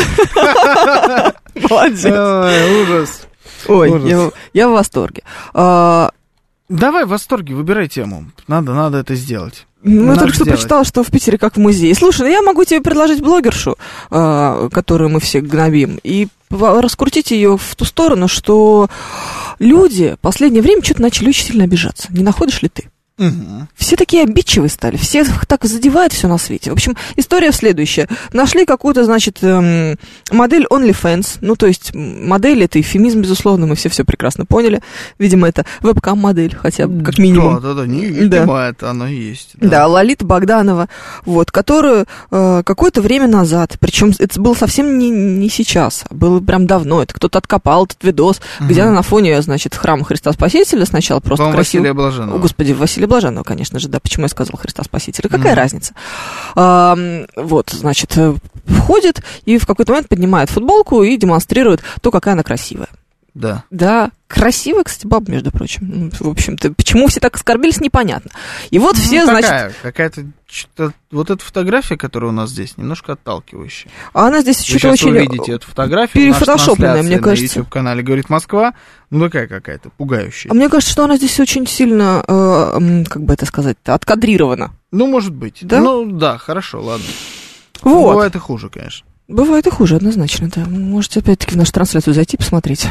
Молодец. Ой, ужас. Ой, ужас. Я, я в восторге. А, Давай в восторге, выбирай тему. Надо, надо это сделать. Ну, я Надо только что сделать. прочитала, что в Питере как в музее. Слушай, ну я могу тебе предложить блогершу, э, которую мы все гнобим, и по- раскрутить ее в ту сторону, что люди в последнее время что-то начали очень сильно обижаться. Не находишь ли ты? Угу. Все такие обидчивые стали, все так задевают все на свете. В общем, история следующая. Нашли какую-то, значит, эм, модель OnlyFans, ну, то есть модель, это эвфемизм, безусловно, мы все все прекрасно поняли. Видимо, это вебкам-модель, хотя бы, как минимум. Да, да, да, не, видимо, Да. это оно и есть. Да, Лолита Богданова, вот, которую э, какое-то время назад, причем это было совсем не, не сейчас, а было прям давно, это кто-то откопал этот видос, Мгм. где она на фоне, значит, храма Христа Спасителя сначала просто По-моему, красиво... Василия Блаженного. О, Господи, Василия Блаженного, конечно же, да, почему я сказала Христа Спасителя, какая Мгм. разница? А, вот, значит, э, входит и в какой-то момент поднимает футболку и демонстрирует то, какая она красивая. Да. Да, красивая, кстати, баба, между прочим. Ну, в общем-то, почему все так оскорбились, непонятно. И вот все, Ну, значит... какая? Какая-то... что-то- Вот эта фотография, которая у нас здесь, немножко отталкивающая. А она здесь Вы что-то сейчас очень... увидите эту фотографию в нашей перефотошопленная, трансляции мне кажется. на YouTube-канале «Говорит Москва». Ну, такая какая-то, пугающая. А мне кажется, что она здесь очень сильно, э, м, как бы это сказать-то, откадрирована. Ну, может быть. Да? Ну, да, хорошо, ладно. Вот. Бывает и хуже, конечно. Бывает и хуже, однозначно, да. Можете опять-таки в нашу трансляцию зайти, посмотреть.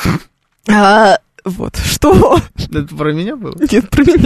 А, вот, что? Это про меня было? Нет, про меня.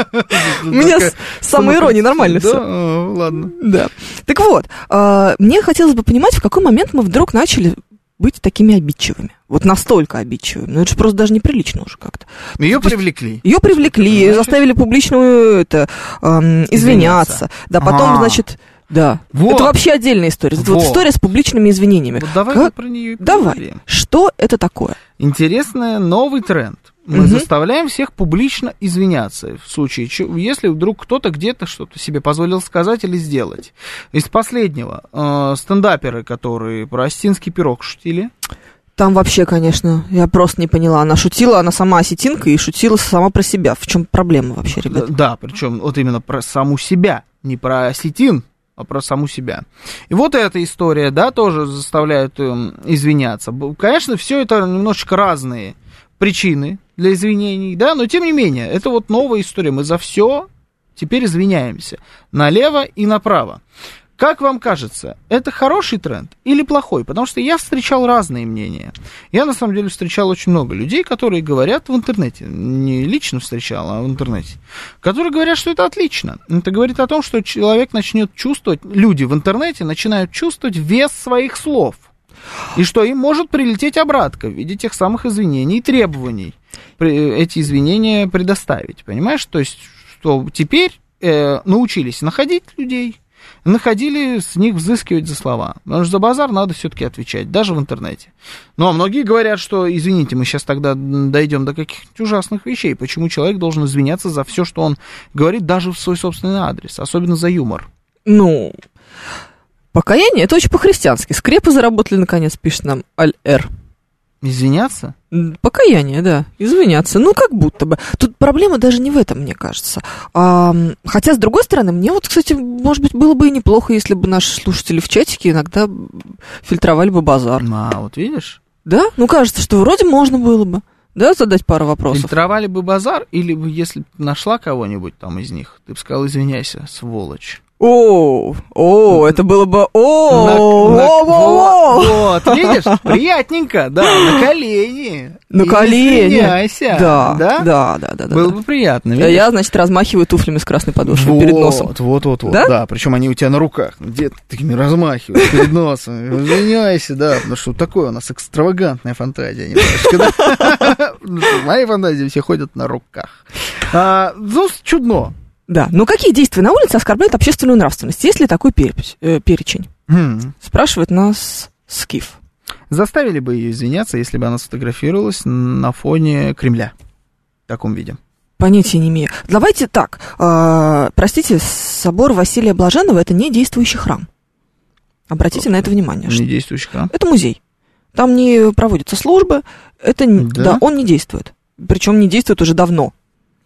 У меня с самоиронией нормально Да? все. А, ладно. Да. Так вот, а, мне хотелось бы понимать, в какой момент мы вдруг начали быть такими обидчивыми. Вот настолько обидчивыми. Ну, это же просто даже неприлично уже как-то. Ее То есть привлекли. Ее привлекли, ее Значит- заставили публично это, эм, извиняться. Извиняться. Да, потом, А. значит, да. Вот. Это вообще отдельная история. Это вот Вот. история с публичными извинениями. Вот давай Как- мы про нее и Давай. поговорим. Что это такое? Интересный новый тренд. Мы Мгм. заставляем всех публично извиняться в случае, чё- если вдруг кто-то где-то что-то себе позволил сказать или сделать. Из последнего э, стендаперы, которые про осетинский пирог шутили. Там вообще, конечно, я просто не поняла. Она шутила, она сама осетинка и шутила сама про себя. В чем проблема вообще, ребят? Да, причем вот именно про саму себя, не про осетин, а про саму себя. И вот эта история, да, тоже заставляет эм, извиняться. Б- Конечно, все это немножечко разные причины для извинений, да, но тем не менее, это вот новая история. Мы за все теперь извиняемся. Налево и направо. Как вам кажется, это хороший тренд или плохой? Потому что я встречал разные мнения. Я, на самом деле, встречал очень много людей, которые говорят в интернете, не лично встречал, а в интернете, которые говорят, что это отлично. Это говорит о том, что человек начнет чувствовать, люди в интернете начинают чувствовать вес своих слов. И что им может прилететь обратка в виде тех самых извинений и требований при- эти извинения предоставить. Понимаешь? То есть, что теперь э, научились находить людей, находили с них взыскивать за слова. Потому что за базар надо все-таки отвечать, даже в интернете. Ну, а многие говорят, что, извините, мы сейчас тогда дойдем до каких-нибудь ужасных вещей. Почему человек должен извиняться за все, что он говорит, даже в свой собственный адрес, особенно за юмор? Ну, покаяние, это очень по-христиански. Скрепы заработали, наконец, пишет нам Аль-Эр. Извиняться? М, Покаяние, да, извиняться. Ну, как будто бы. Тут проблема даже не в этом, мне кажется. А, м, хотя, с другой стороны, мне вот, кстати, может быть, было бы и неплохо, если бы наши слушатели в чатике иногда фильтровали бы базар. А, вот видишь? Да? Ну, кажется, что вроде можно было бы, да, задать пару вопросов. Фильтровали бы базар, или бы, если бы нашла кого-нибудь там из них, ты бы сказал, извиняйся, сволочь. О, о, это было бы... О, На- о, на- о, о, вот, вот, видишь, приятненько, да, на колени. На И колени. извиняйся. Да, да, да, да, да, да. Было да. бы приятно, А видишь? я, значит, размахиваю туфлями с красной подошвой вот, перед носом. Вот, вот, вот, Да? да, причем они у тебя на руках, где ты такими размахиваешь перед носом, извиняйся, да, потому что вот такое у нас экстравагантная фантазия немножечко, да? Ну, что, в моей фантазии все ходят на руках. А, ну, чудно. Да, но какие действия на улице оскорбляют общественную нравственность? Есть ли такой перепись- э, перечень? Хм. Спрашивает нас Скиф. Заставили бы ее извиняться, если бы она сфотографировалась на фоне Кремля в таком виде. Понятия не имею. Давайте так. э, простите, собор Василия Блаженного — это не действующий храм. Обратите на это внимание. что Не действующий храм. Это музей. Там не проводятся службы. Это, не- Да? да, он не действует. Причем не действует уже давно.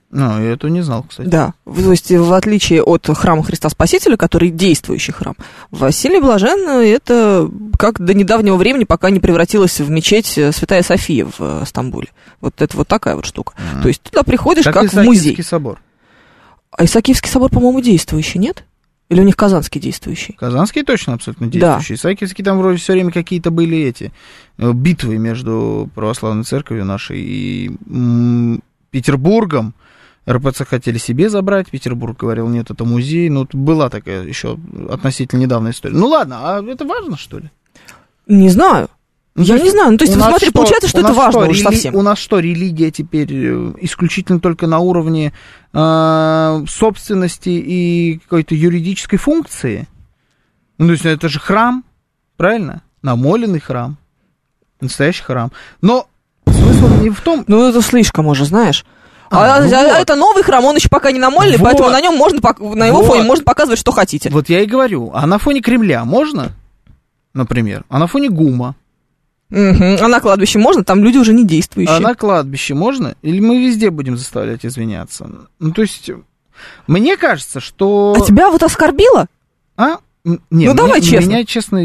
Ну, я этого не знал, кстати. Да, то есть в отличие от храма Христа Спасителя, который действующий храм, Василий Блаженный это как до недавнего времени, пока не превратилась в мечеть Святая София в Стамбуле. Вот это вот такая вот штука. Mm. То есть туда приходишь как, как в музей. Исаакиевский собор. А Исаакиевский собор, по-моему, действующий, нет? Или у них Казанский действующий? Казанский точно абсолютно действующий. Да. Исаакиевский там вроде все время какие-то были эти битвы между православной церковью нашей и м- Петербургом. эр пэ цэ хотели себе забрать, Петербург говорил, нет, это музей. Ну, была такая еще относительно недавняя история. Ну, ладно, а это важно, что ли? Не знаю. Ну, я не знаю. Ну, то есть, смотри, что, получается, что это важно что, уж рели... совсем. У нас что, религия теперь исключительно только на уровне э, собственности и какой-то юридической функции? Ну, то есть, это же храм, правильно? Намоленный храм. Настоящий храм. Но смысл не в том... Ну, это слишком уже, знаешь. А, а, ну а вот. это новый храм, он еще пока не намоленный, вот. Поэтому на нем можно, на его вот. фоне можно показывать, что хотите. Вот я и говорю. А на фоне Кремля можно, например? А на фоне ГУМа? Угу. А на кладбище можно? Там люди уже не действующие. А на кладбище можно? Или мы везде будем заставлять извиняться? Ну, то есть, мне кажется, что... А тебя вот оскорбило? А? Не, ну, меня, давай честно. Меня, честно,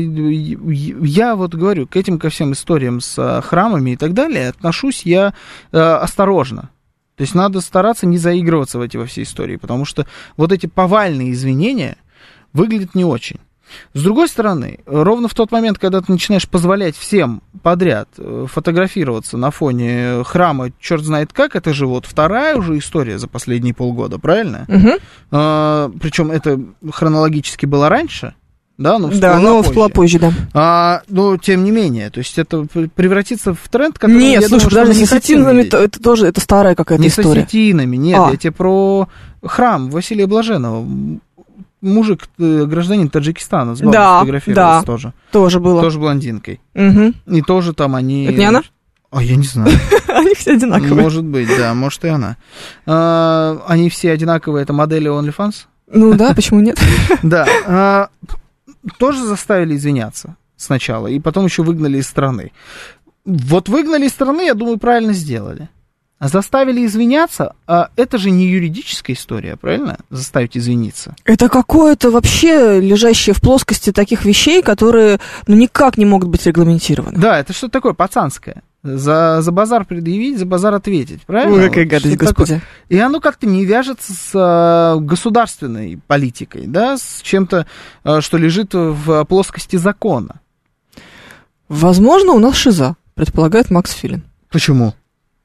я вот говорю, к этим ко всем историям с храмами и так далее отношусь я э, осторожно. То есть надо стараться не заигрываться в эти во все истории, потому что вот эти повальные извинения выглядят не очень. С другой стороны, ровно в тот момент, когда ты начинаешь позволять всем подряд фотографироваться на фоне храма, черт знает как, это же вот вторая уже история за последние полгода, правильно? Угу. А, причем это хронологически было раньше. Да, но да, но всплыло позже, да. А, но тем не менее, то есть это превратится в тренд, который... Нет, я слушай, думаю, подожди, с осетинами это, это тоже, это старая какая-то не история. Не с осетинами, нет, а. я тебе про храм Василия Блаженного. Мужик, гражданин Таджикистана, с бабой да, фотографировался да, тоже. Тоже было. Тоже блондинкой. Угу. И тоже там они... Это не она? А, я не знаю. Они все одинаковые. Может быть, да, может и она. Они все одинаковые, это модели OnlyFans? Ну да, почему нет? Да. Тоже заставили извиняться сначала, и потом еще выгнали из страны. Вот выгнали из страны, я думаю, правильно сделали. А заставили извиняться, а это же не юридическая история, правильно? Заставить извиниться. Это какое-то вообще лежащее в плоскости таких вещей, которые ну, никак не могут быть регламентированы. Да, это что-то такое пацанское. За, за базар предъявить, за базар ответить, правильно? Ой, какая гадость, господи. Такое. И оно как-то не вяжется с а, государственной политикой, да, с чем-то, а, что лежит в плоскости закона. Возможно, у нас шиза, предполагает Макс Филин. Почему?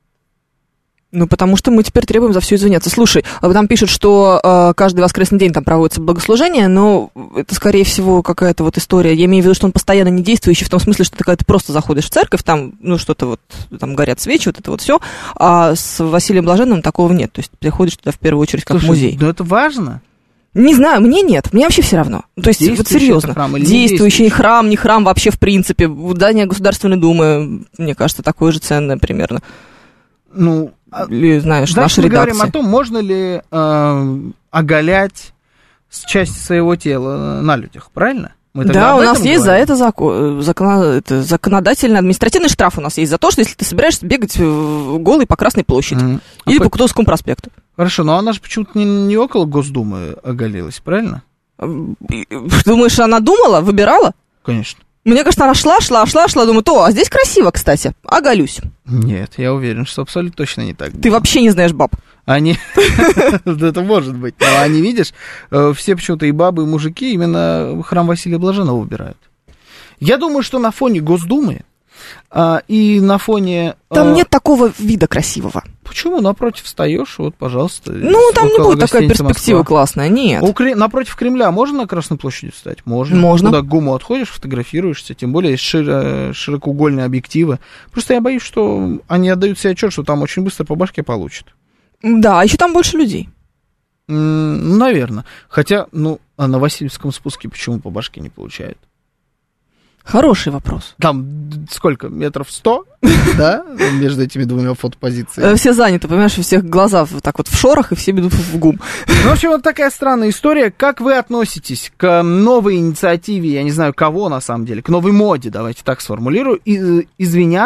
Ну, потому что мы теперь требуем за все извиняться. Слушай, там пишут, что э, каждый воскресный день там проводится богослужение, но это, скорее всего, какая-то вот история. Я имею в виду, что он постоянно не действующий, в том смысле, что ты, когда ты просто заходишь в церковь, там, ну, что-то вот, там горят свечи, вот это вот все, а с Василием Блаженным такого нет. То есть ты ходишь туда в первую очередь как Слушай, в музей. Ну, это важно. Не знаю, мне нет, мне вообще все равно. То есть, вот серьезно, храм действующий, действующий храм, не храм вообще в принципе. Здание Государственной Думы, мне кажется, такое же ценное примерно. Ну, или, знаешь, дальше наши мы редакции. говорим о том, можно ли э, оголять части своего тела на людях, правильно? Мы да, у нас есть говорим? за это, закон, закон, это законодательный административный штраф у нас есть за то, что если ты собираешься бегать голый по Красной площади mm. или а по Кутузовскому проспекту. Хорошо, но она же почему-то не, не около Госдумы оголилась, правильно? Думаешь, она думала, выбирала? Конечно. Мне кажется, она шла, шла, шла, шла, думаю, то, а здесь красиво, кстати, оголюсь. Нет, я уверен, что абсолютно точно не так. Ты вообще не знаешь баб. Они, это может быть, но они, видишь, все почему-то и бабы, и мужики именно храм Василия Блаженного выбирают. Я думаю, что на фоне Госдумы а, и на фоне... Там а... нет такого вида красивого. Почему? Напротив встаешь, вот, пожалуйста. Ну, там не будет такая перспектива Москва. Классная, нет. У, напротив Кремля можно на Красной площади встать? Можно. Можно. Туда к ГУМу отходишь, фотографируешься, тем более есть широ, широкоугольные объективы. Просто я боюсь, что они отдают себе отчет, что там очень быстро по башке получат. Да, а еще там больше людей. М-м, наверное. Хотя, ну, а на Васильевском спуске почему по башке не получают? Хороший вопрос. Там сколько? Метров сто? Да? Между этими двумя фотопозициями. Все заняты, понимаешь, у всех глаза вот так вот в шорах, и все бегут в ГУМ. Ну, в общем, вот такая странная история. Как вы относитесь к новой инициативе, я не знаю, кого на самом деле, к новой моде, давайте так сформулирую, и, извиняться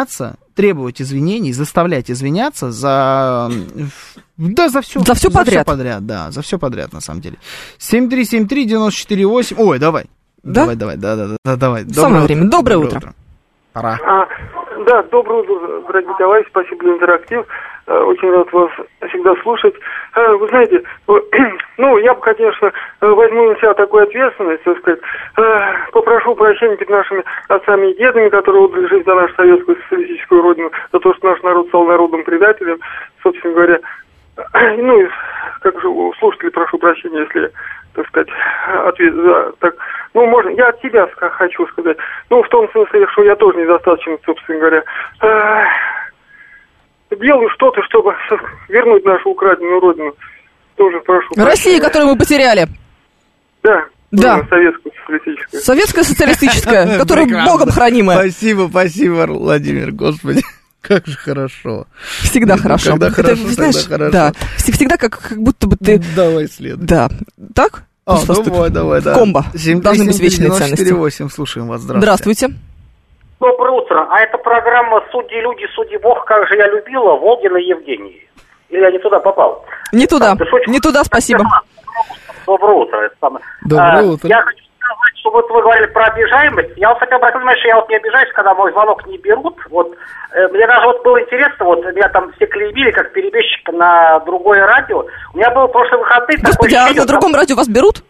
требовать извинений, заставлять извиняться за... Да, за все. За все подряд. За все подряд, да, за все подряд, на самом деле. семь три семь три девять четыре восемь. Ой, давай. Да? Давай, давай, да, да, да, давай. Самое время. Доброе утро. утро. Пора. А, да, доброе утро, дорогие товарищи, спасибо за интерактив. Очень рад вас всегда слушать. Вы знаете, ну, я бы, конечно, возьму на себя такую ответственность, так сказать, попрошу прощения перед нашими отцами и дедами, которые отдали жизнь за нашу советскую социалистическую родину, за то, что наш народ стал народом-предателем, собственно говоря. Ну, и, как же, у слушателей прошу прощения, если, так сказать, ответ, так, ну, можно, я от себя хочу сказать, ну, в том смысле, что я тоже недостаточно, собственно говоря, делаю что-то, чтобы вернуть нашу украденную родину. Тоже прошу. Россия, которую мы потеряли. Да. Да. Советскую социалистическую. Советская социалистическая, которую Богом хранимая. Спасибо, спасибо, Владимир, господи. Как же хорошо. Всегда хорошо. Когда это, хорошо, знаешь, тогда хорошо. Да, всегда как, как будто бы ты... Давай следуй. Да. Так? А, давай, давай, да. Комбо. Должны быть вечные ценности. Слушаем вас. Здравствуйте. Здравствуйте. Доброе утро. А это программа «Судьи люди, судьи Бог, как же я любила» Волгина и Евгений. Или я не туда попал? Не туда. Не туда, спасибо. Доброе утро. Это самое. Доброе а, утро. Я хочу сказать, что вот вы говорили про обижаемость. Я вот хотел обратить внимание, что я вот не обижаюсь, когда мой звонок не берут. Вот э, мне даже вот было интересно, вот меня там все клеймили как перебежчика на другое радио. У меня был прошлый выходный такой... Господи, а на другом радио вас берут?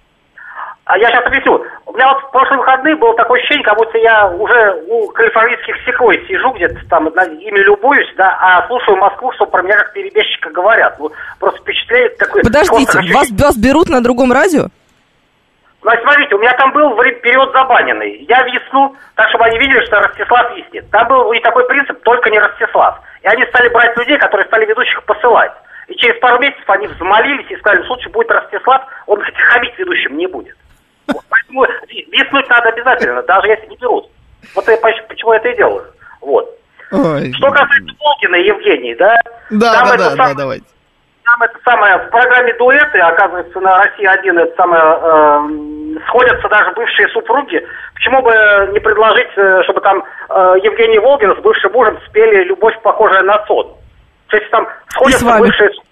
А я сейчас объясню. У меня вот в прошлые выходные было такое ощущение, как будто я уже у калифорнийских секвой сижу где-то там, ими любуюсь, да, а слушаю Москву, что про меня как перебежчика говорят. Ну, просто впечатление такое... Подождите, вас, вас берут на другом радио? Значит, смотрите, у меня там был период забаненный. Я висну, так, чтобы они видели, что Ростислав виснет. Там был у них такой принцип, только не Ростислав. И они стали брать людей, которые стали ведущих посылать. И через пару месяцев они взмолились и сказали, в случае будет Ростислав, он хоть хамить ведущим не будет. Вот, поэтому виснуть надо обязательно, даже если не берут. Вот я почему я это и делаю. Вот. Ой. Что касается Волгина и Евгении, да? Да, там да, это да, сам... да, давайте. Там это самое, в программе «Дуэты», оказывается, на Россия один это самое, э, сходятся даже бывшие супруги. Почему бы не предложить, чтобы там э, Евгений Волгин с бывшим мужем спели «Любовь, похожая на сон». То есть там сходятся бывшие супруги.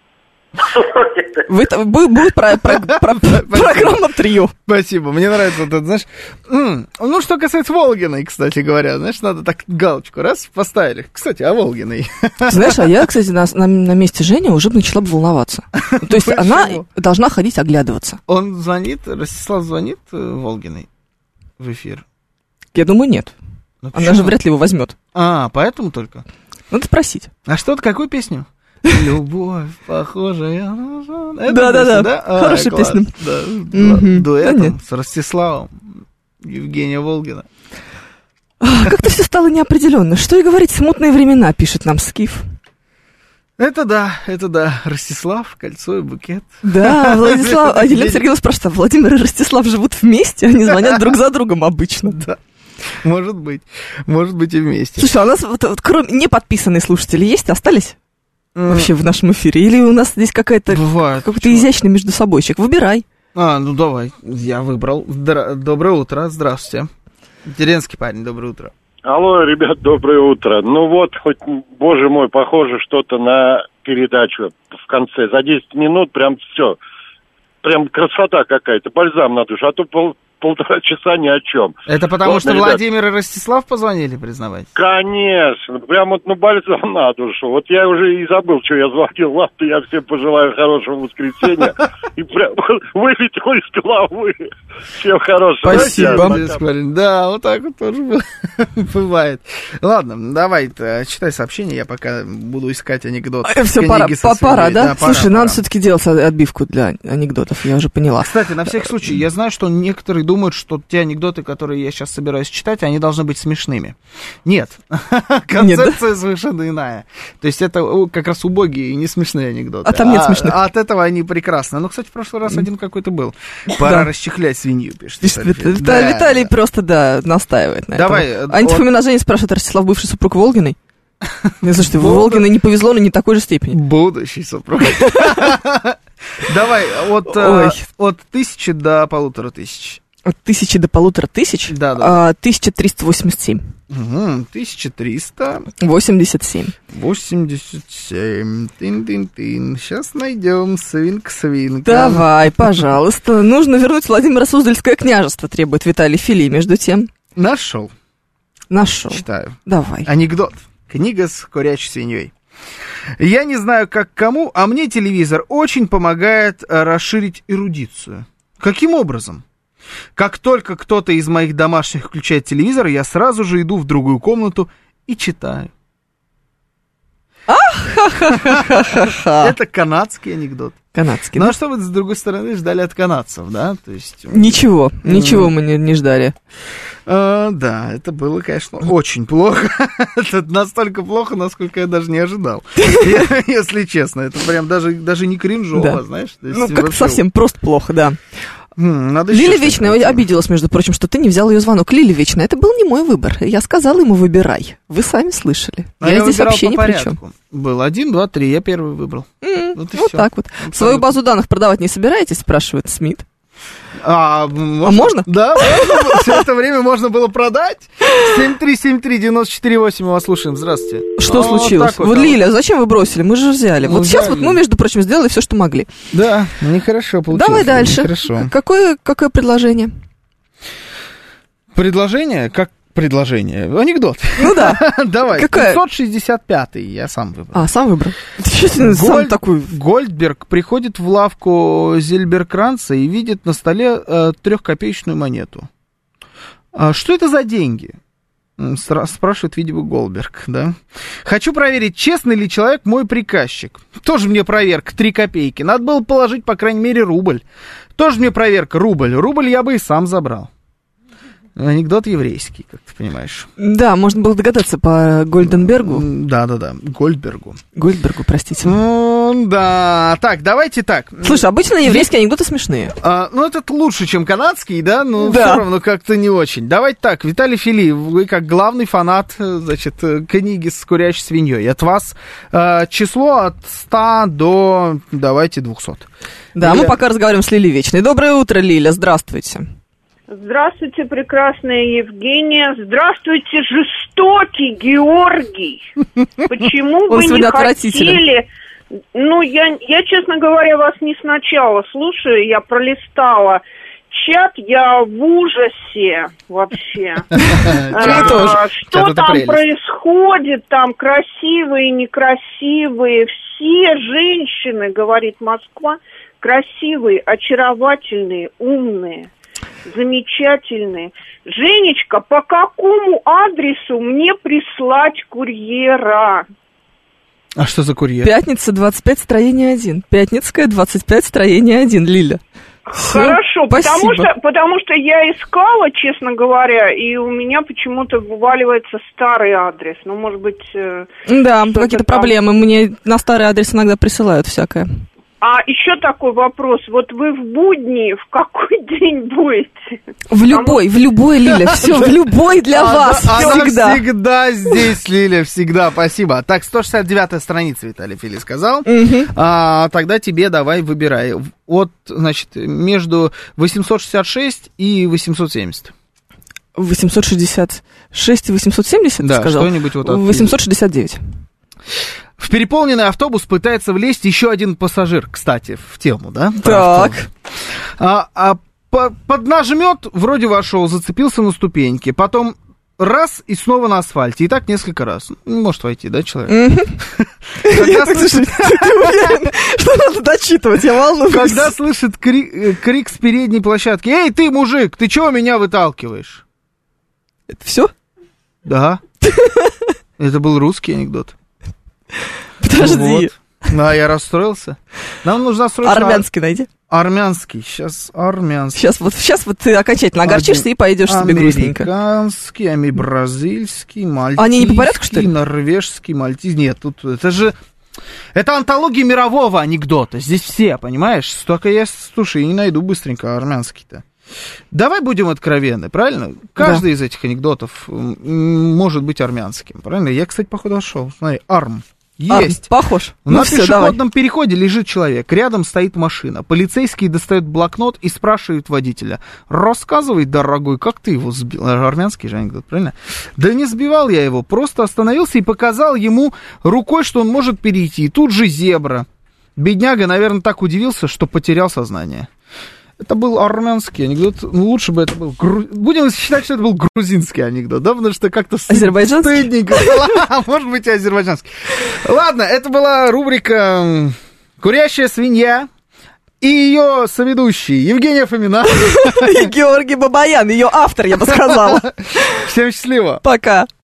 Вы, будет про, про, про, программа «Трио». Спасибо, мне нравится вот это, знаешь. М-м, ну, что касается Волгиной, кстати говоря, знаешь, надо так галочку раз поставили. Кстати, о Волгиной. Знаешь, а я, кстати, на, на, на месте Жени уже начала бы волноваться. То есть она должна ходить оглядываться. Он звонит, Ростислав звонит Волгиной в эфир? Я думаю, нет. Ну, она же вряд ли его возьмет. А, поэтому только? Надо спросить. А что-то, какую песню? Любовь, похожая на... Да-да-да, да? Хорошая а, песня. Да, угу. Дуэтом да, с Ростиславом, Евгения Волгина. Как-то все стало неопределенно. Что и говорить, смутные времена, пишет нам Скиф. Это да, это да. Ростислав, кольцо и букет. Да, Владислав... А Елена Сергеевна спрашивает, а Владимир и Ростислав живут вместе? Они звонят друг за другом обычно. Да. Может быть. Может быть и вместе. Слушай, а у нас вот, вот кроме неподписанные слушатели есть? Остались? Вообще в нашем эфире? Или у нас здесь какая-то какой-то изящный междусобойчик? Выбирай. А, ну давай, я выбрал. Здра... Доброе утро, здравствуйте. Теренский парень, доброе утро. Алло, ребят, доброе утро. Ну вот, хоть, боже мой, похоже что-то на передачу в конце. За десять минут прям все. Прям красота какая-то, бальзам на душу. А то пол... полтора часа ни о чем. Это потому, Ладно, что ребят, Владимир и Ростислав позвонили, признавайтесь? Конечно. Прям вот, ну, бальзам на душу. Вот я уже и забыл, что я звонил. Ладно, я всем пожелаю хорошего воскресенья. И прям вылетел из головы. Всем хорошего. Спасибо. Да, вот так вот тоже бывает. Ладно, давай, читай сообщение, я пока буду искать анекдот. Все, пора, пора, да? Слушай, надо все-таки делать отбивку для анекдотов, я уже поняла. Кстати, на всякий случай, я знаю, что некоторые думают, что те анекдоты, которые я сейчас собираюсь читать, они должны быть смешными. Нет. Концепция совершенно иная. То есть это как раз убогие и не смешные анекдоты. А там нет смешных. А от этого они прекрасны. Ну, кстати, в прошлый раз один какой-то был. Пора расчехлять свинью, пишет. Виталий просто, да, настаивает на этом. Давай. Антифамина Женя спрашивает, Ростислав бывший супруг Волгиной? Слушайте, Волгиной не повезло, но не такой же степени. Будущий супруг. Давай, от тысячи до полутора тысяч. От тысячи до полутора тысяч? Да, да. А, тысяча триста восемьдесят семь. Угу, тысяча триста восемьдесят семь. восемьдесят семь. Тын-тын-тын. Сейчас найдем. Свинг-свинг. Давай, пожалуйста. Нужно вернуть Владимира Суздальское княжество, требует Виталий Фили, между тем. Нашел. Нашел. Читаю. Давай. Анекдот. Книга с курячей свиньей. Я не знаю, как кому, а мне телевизор очень помогает расширить эрудицию. Каким образом? Как только кто-то из моих домашних включает телевизор, я сразу же иду в другую комнату и читаю. Это канадский анекдот. Канадский. Ну а что вы, с другой стороны, ждали от канадцев, да? То есть... Ничего, ничего мы не, не ждали. А, да, это было, конечно, очень плохо. Это настолько плохо, насколько я даже не ожидал. Если честно, это прям даже, даже не кринжово, знаешь? Ну, как совсем просто плохо, да. Надо Лиля Вечная обиделась, между прочим, что ты не взял ее звонок. Лиля Вечная, это был не мой выбор. Я сказала ему, выбирай. Вы сами слышали. А я, я здесь вообще ни при чем. Был один, два, три, я первый выбрал. Mm, вот вот так вот. Абсолютно. Свою базу данных продавать не собираетесь, спрашивает Смит. А можно? А можно? Да, можно. Все это время можно было продать. семь три семь три девять четыре восемь, мы вас слушаем. Здравствуйте. Что вот случилось? Вот, вот, Лиля, зачем вы бросили? Мы же взяли. Ну, вот взяли. Сейчас вот мы, между прочим, сделали все, что могли. Да, нехорошо получилось. Давай дальше. Нехорошо. Какое, какое предложение? Предложение? Как предложение? Анекдот. Ну да. Давай. Какое? пятьсот шестьдесят пятый, я сам выбрал. А, сам выбрал. Гольд... Сам такой. Гольдберг приходит в лавку Зильберкранца и видит на столе э, трехкопеечную монету. А что это за деньги? Спрашивает, видимо, Голдберг, да? Хочу проверить, честный ли человек мой приказчик. Тоже мне проверка, три копейки. Надо было положить, по крайней мере, рубль. Тоже мне проверка, рубль. Рубль я бы и сам забрал. Анекдот еврейский, как ты понимаешь. Да, можно было догадаться по Гольденбергу. Да-да-да, Гольдбергу. Гольдбергу, простите. Ну, да. Так, давайте так. Слушай, обычно еврейские анекдоты смешные. А, ну, этот лучше, чем канадский, да? Но да. Все равно как-то не очень. Давайте так, Виталий Фили, вы как главный фанат, значит, книги с курячей свиньей. От вас а, число от ста до, давайте, двухсот. Да, Лиля... мы пока разговариваем с Лилей Вечной. Доброе утро, Лиля, здравствуйте. Здравствуйте, прекрасная Евгения. Здравствуйте, жестокий Георгий. Почему вы не хотели... Ну, я, я, честно говоря, вас не сначала слушаю, я пролистала чат, я в ужасе вообще. Что там происходит, там красивые, некрасивые, все женщины, говорит Москва, красивые, очаровательные, умные. Замечательные. Женечка, по какому адресу мне прислать курьера? А что за курьер? Пятница, двадцать пять, строение один. Пятницкая, двадцать пять, строение один, Лиля. Хорошо, потому что, потому что я искала, честно говоря, и у меня почему-то вываливается старый адрес. Ну, может быть... Да, какие-то там... проблемы. Мне на старый адрес иногда присылают всякое. А еще такой вопрос. Вот вы в будни в какой день будете? В любой, в любой, Лиля. Все, в любой для вас. Всегда. Она всегда здесь, Лиля, всегда. Спасибо. Так, сто шестьдесят девятая страница, Виталий Фили сказал. А, тогда тебе давай выбирай. Вот, значит, между восемьсот шестьдесят шесть и восемьсот семьдесят. восемьсот шестьдесят шесть и восемьсот семьдесят, да, сказал? Что-нибудь вот так. восемьсот шестьдесят девять. В переполненный автобус пытается влезть еще один пассажир, кстати, в тему, да? Так. А, а по, поднажмет, вроде вошел, зацепился на ступеньке, потом раз и снова на асфальте, и так несколько раз. Не может войти, да, человек? Когда слышит... Ты уверен, что надо дочитывать, я волнуюсь. Когда слышит крик с передней площадки: «Эй, ты, мужик, ты чего меня выталкиваешь?» Это все? Да. Это был русский анекдот. Подожди. Вот. А я расстроился. Нам нужно срочно... Армянский найди. Армянский. Сейчас армянский. Сейчас вот, сейчас вот ты окончательно огорчишься и пойдешь себе грустненько. Американский, ами бразильский, мальтийский. Они не по порядку, что ли? Норвежский, мальтийский. Нет, тут это же... Это антология мирового анекдота. Здесь все, понимаешь? Только я, слушай, не найду быстренько армянский-то. Давай будем откровенны, правильно? Каждый да. из этих анекдотов может быть армянским, правильно? Я, кстати, походу нашел. Смотри, арм. Есть. А, похож. На ну, все, пешеходном давай. переходе лежит человек, рядом стоит машина. Полицейский достает блокнот и спрашивает водителя: рассказывай, дорогой, как ты его сбил? Армянский же анекдот, правильно? Да не сбивал я его, просто остановился и показал ему рукой, что он может перейти. Тут же зебра. Бедняга, наверное, так удивился, что потерял сознание. Это был армянский анекдот. Ну, лучше бы это был... Гру... Будем считать, что это был грузинский анекдот, да? Потому что как-то... Азербайджанский? Стыдненько. Может быть, и азербайджанский. Ладно, это была рубрика «Курящая свинья». И ее соведущий Евгения Фомина. И Георгий Бабаян, ее автор, я бы сказала. Всем счастливо. Пока.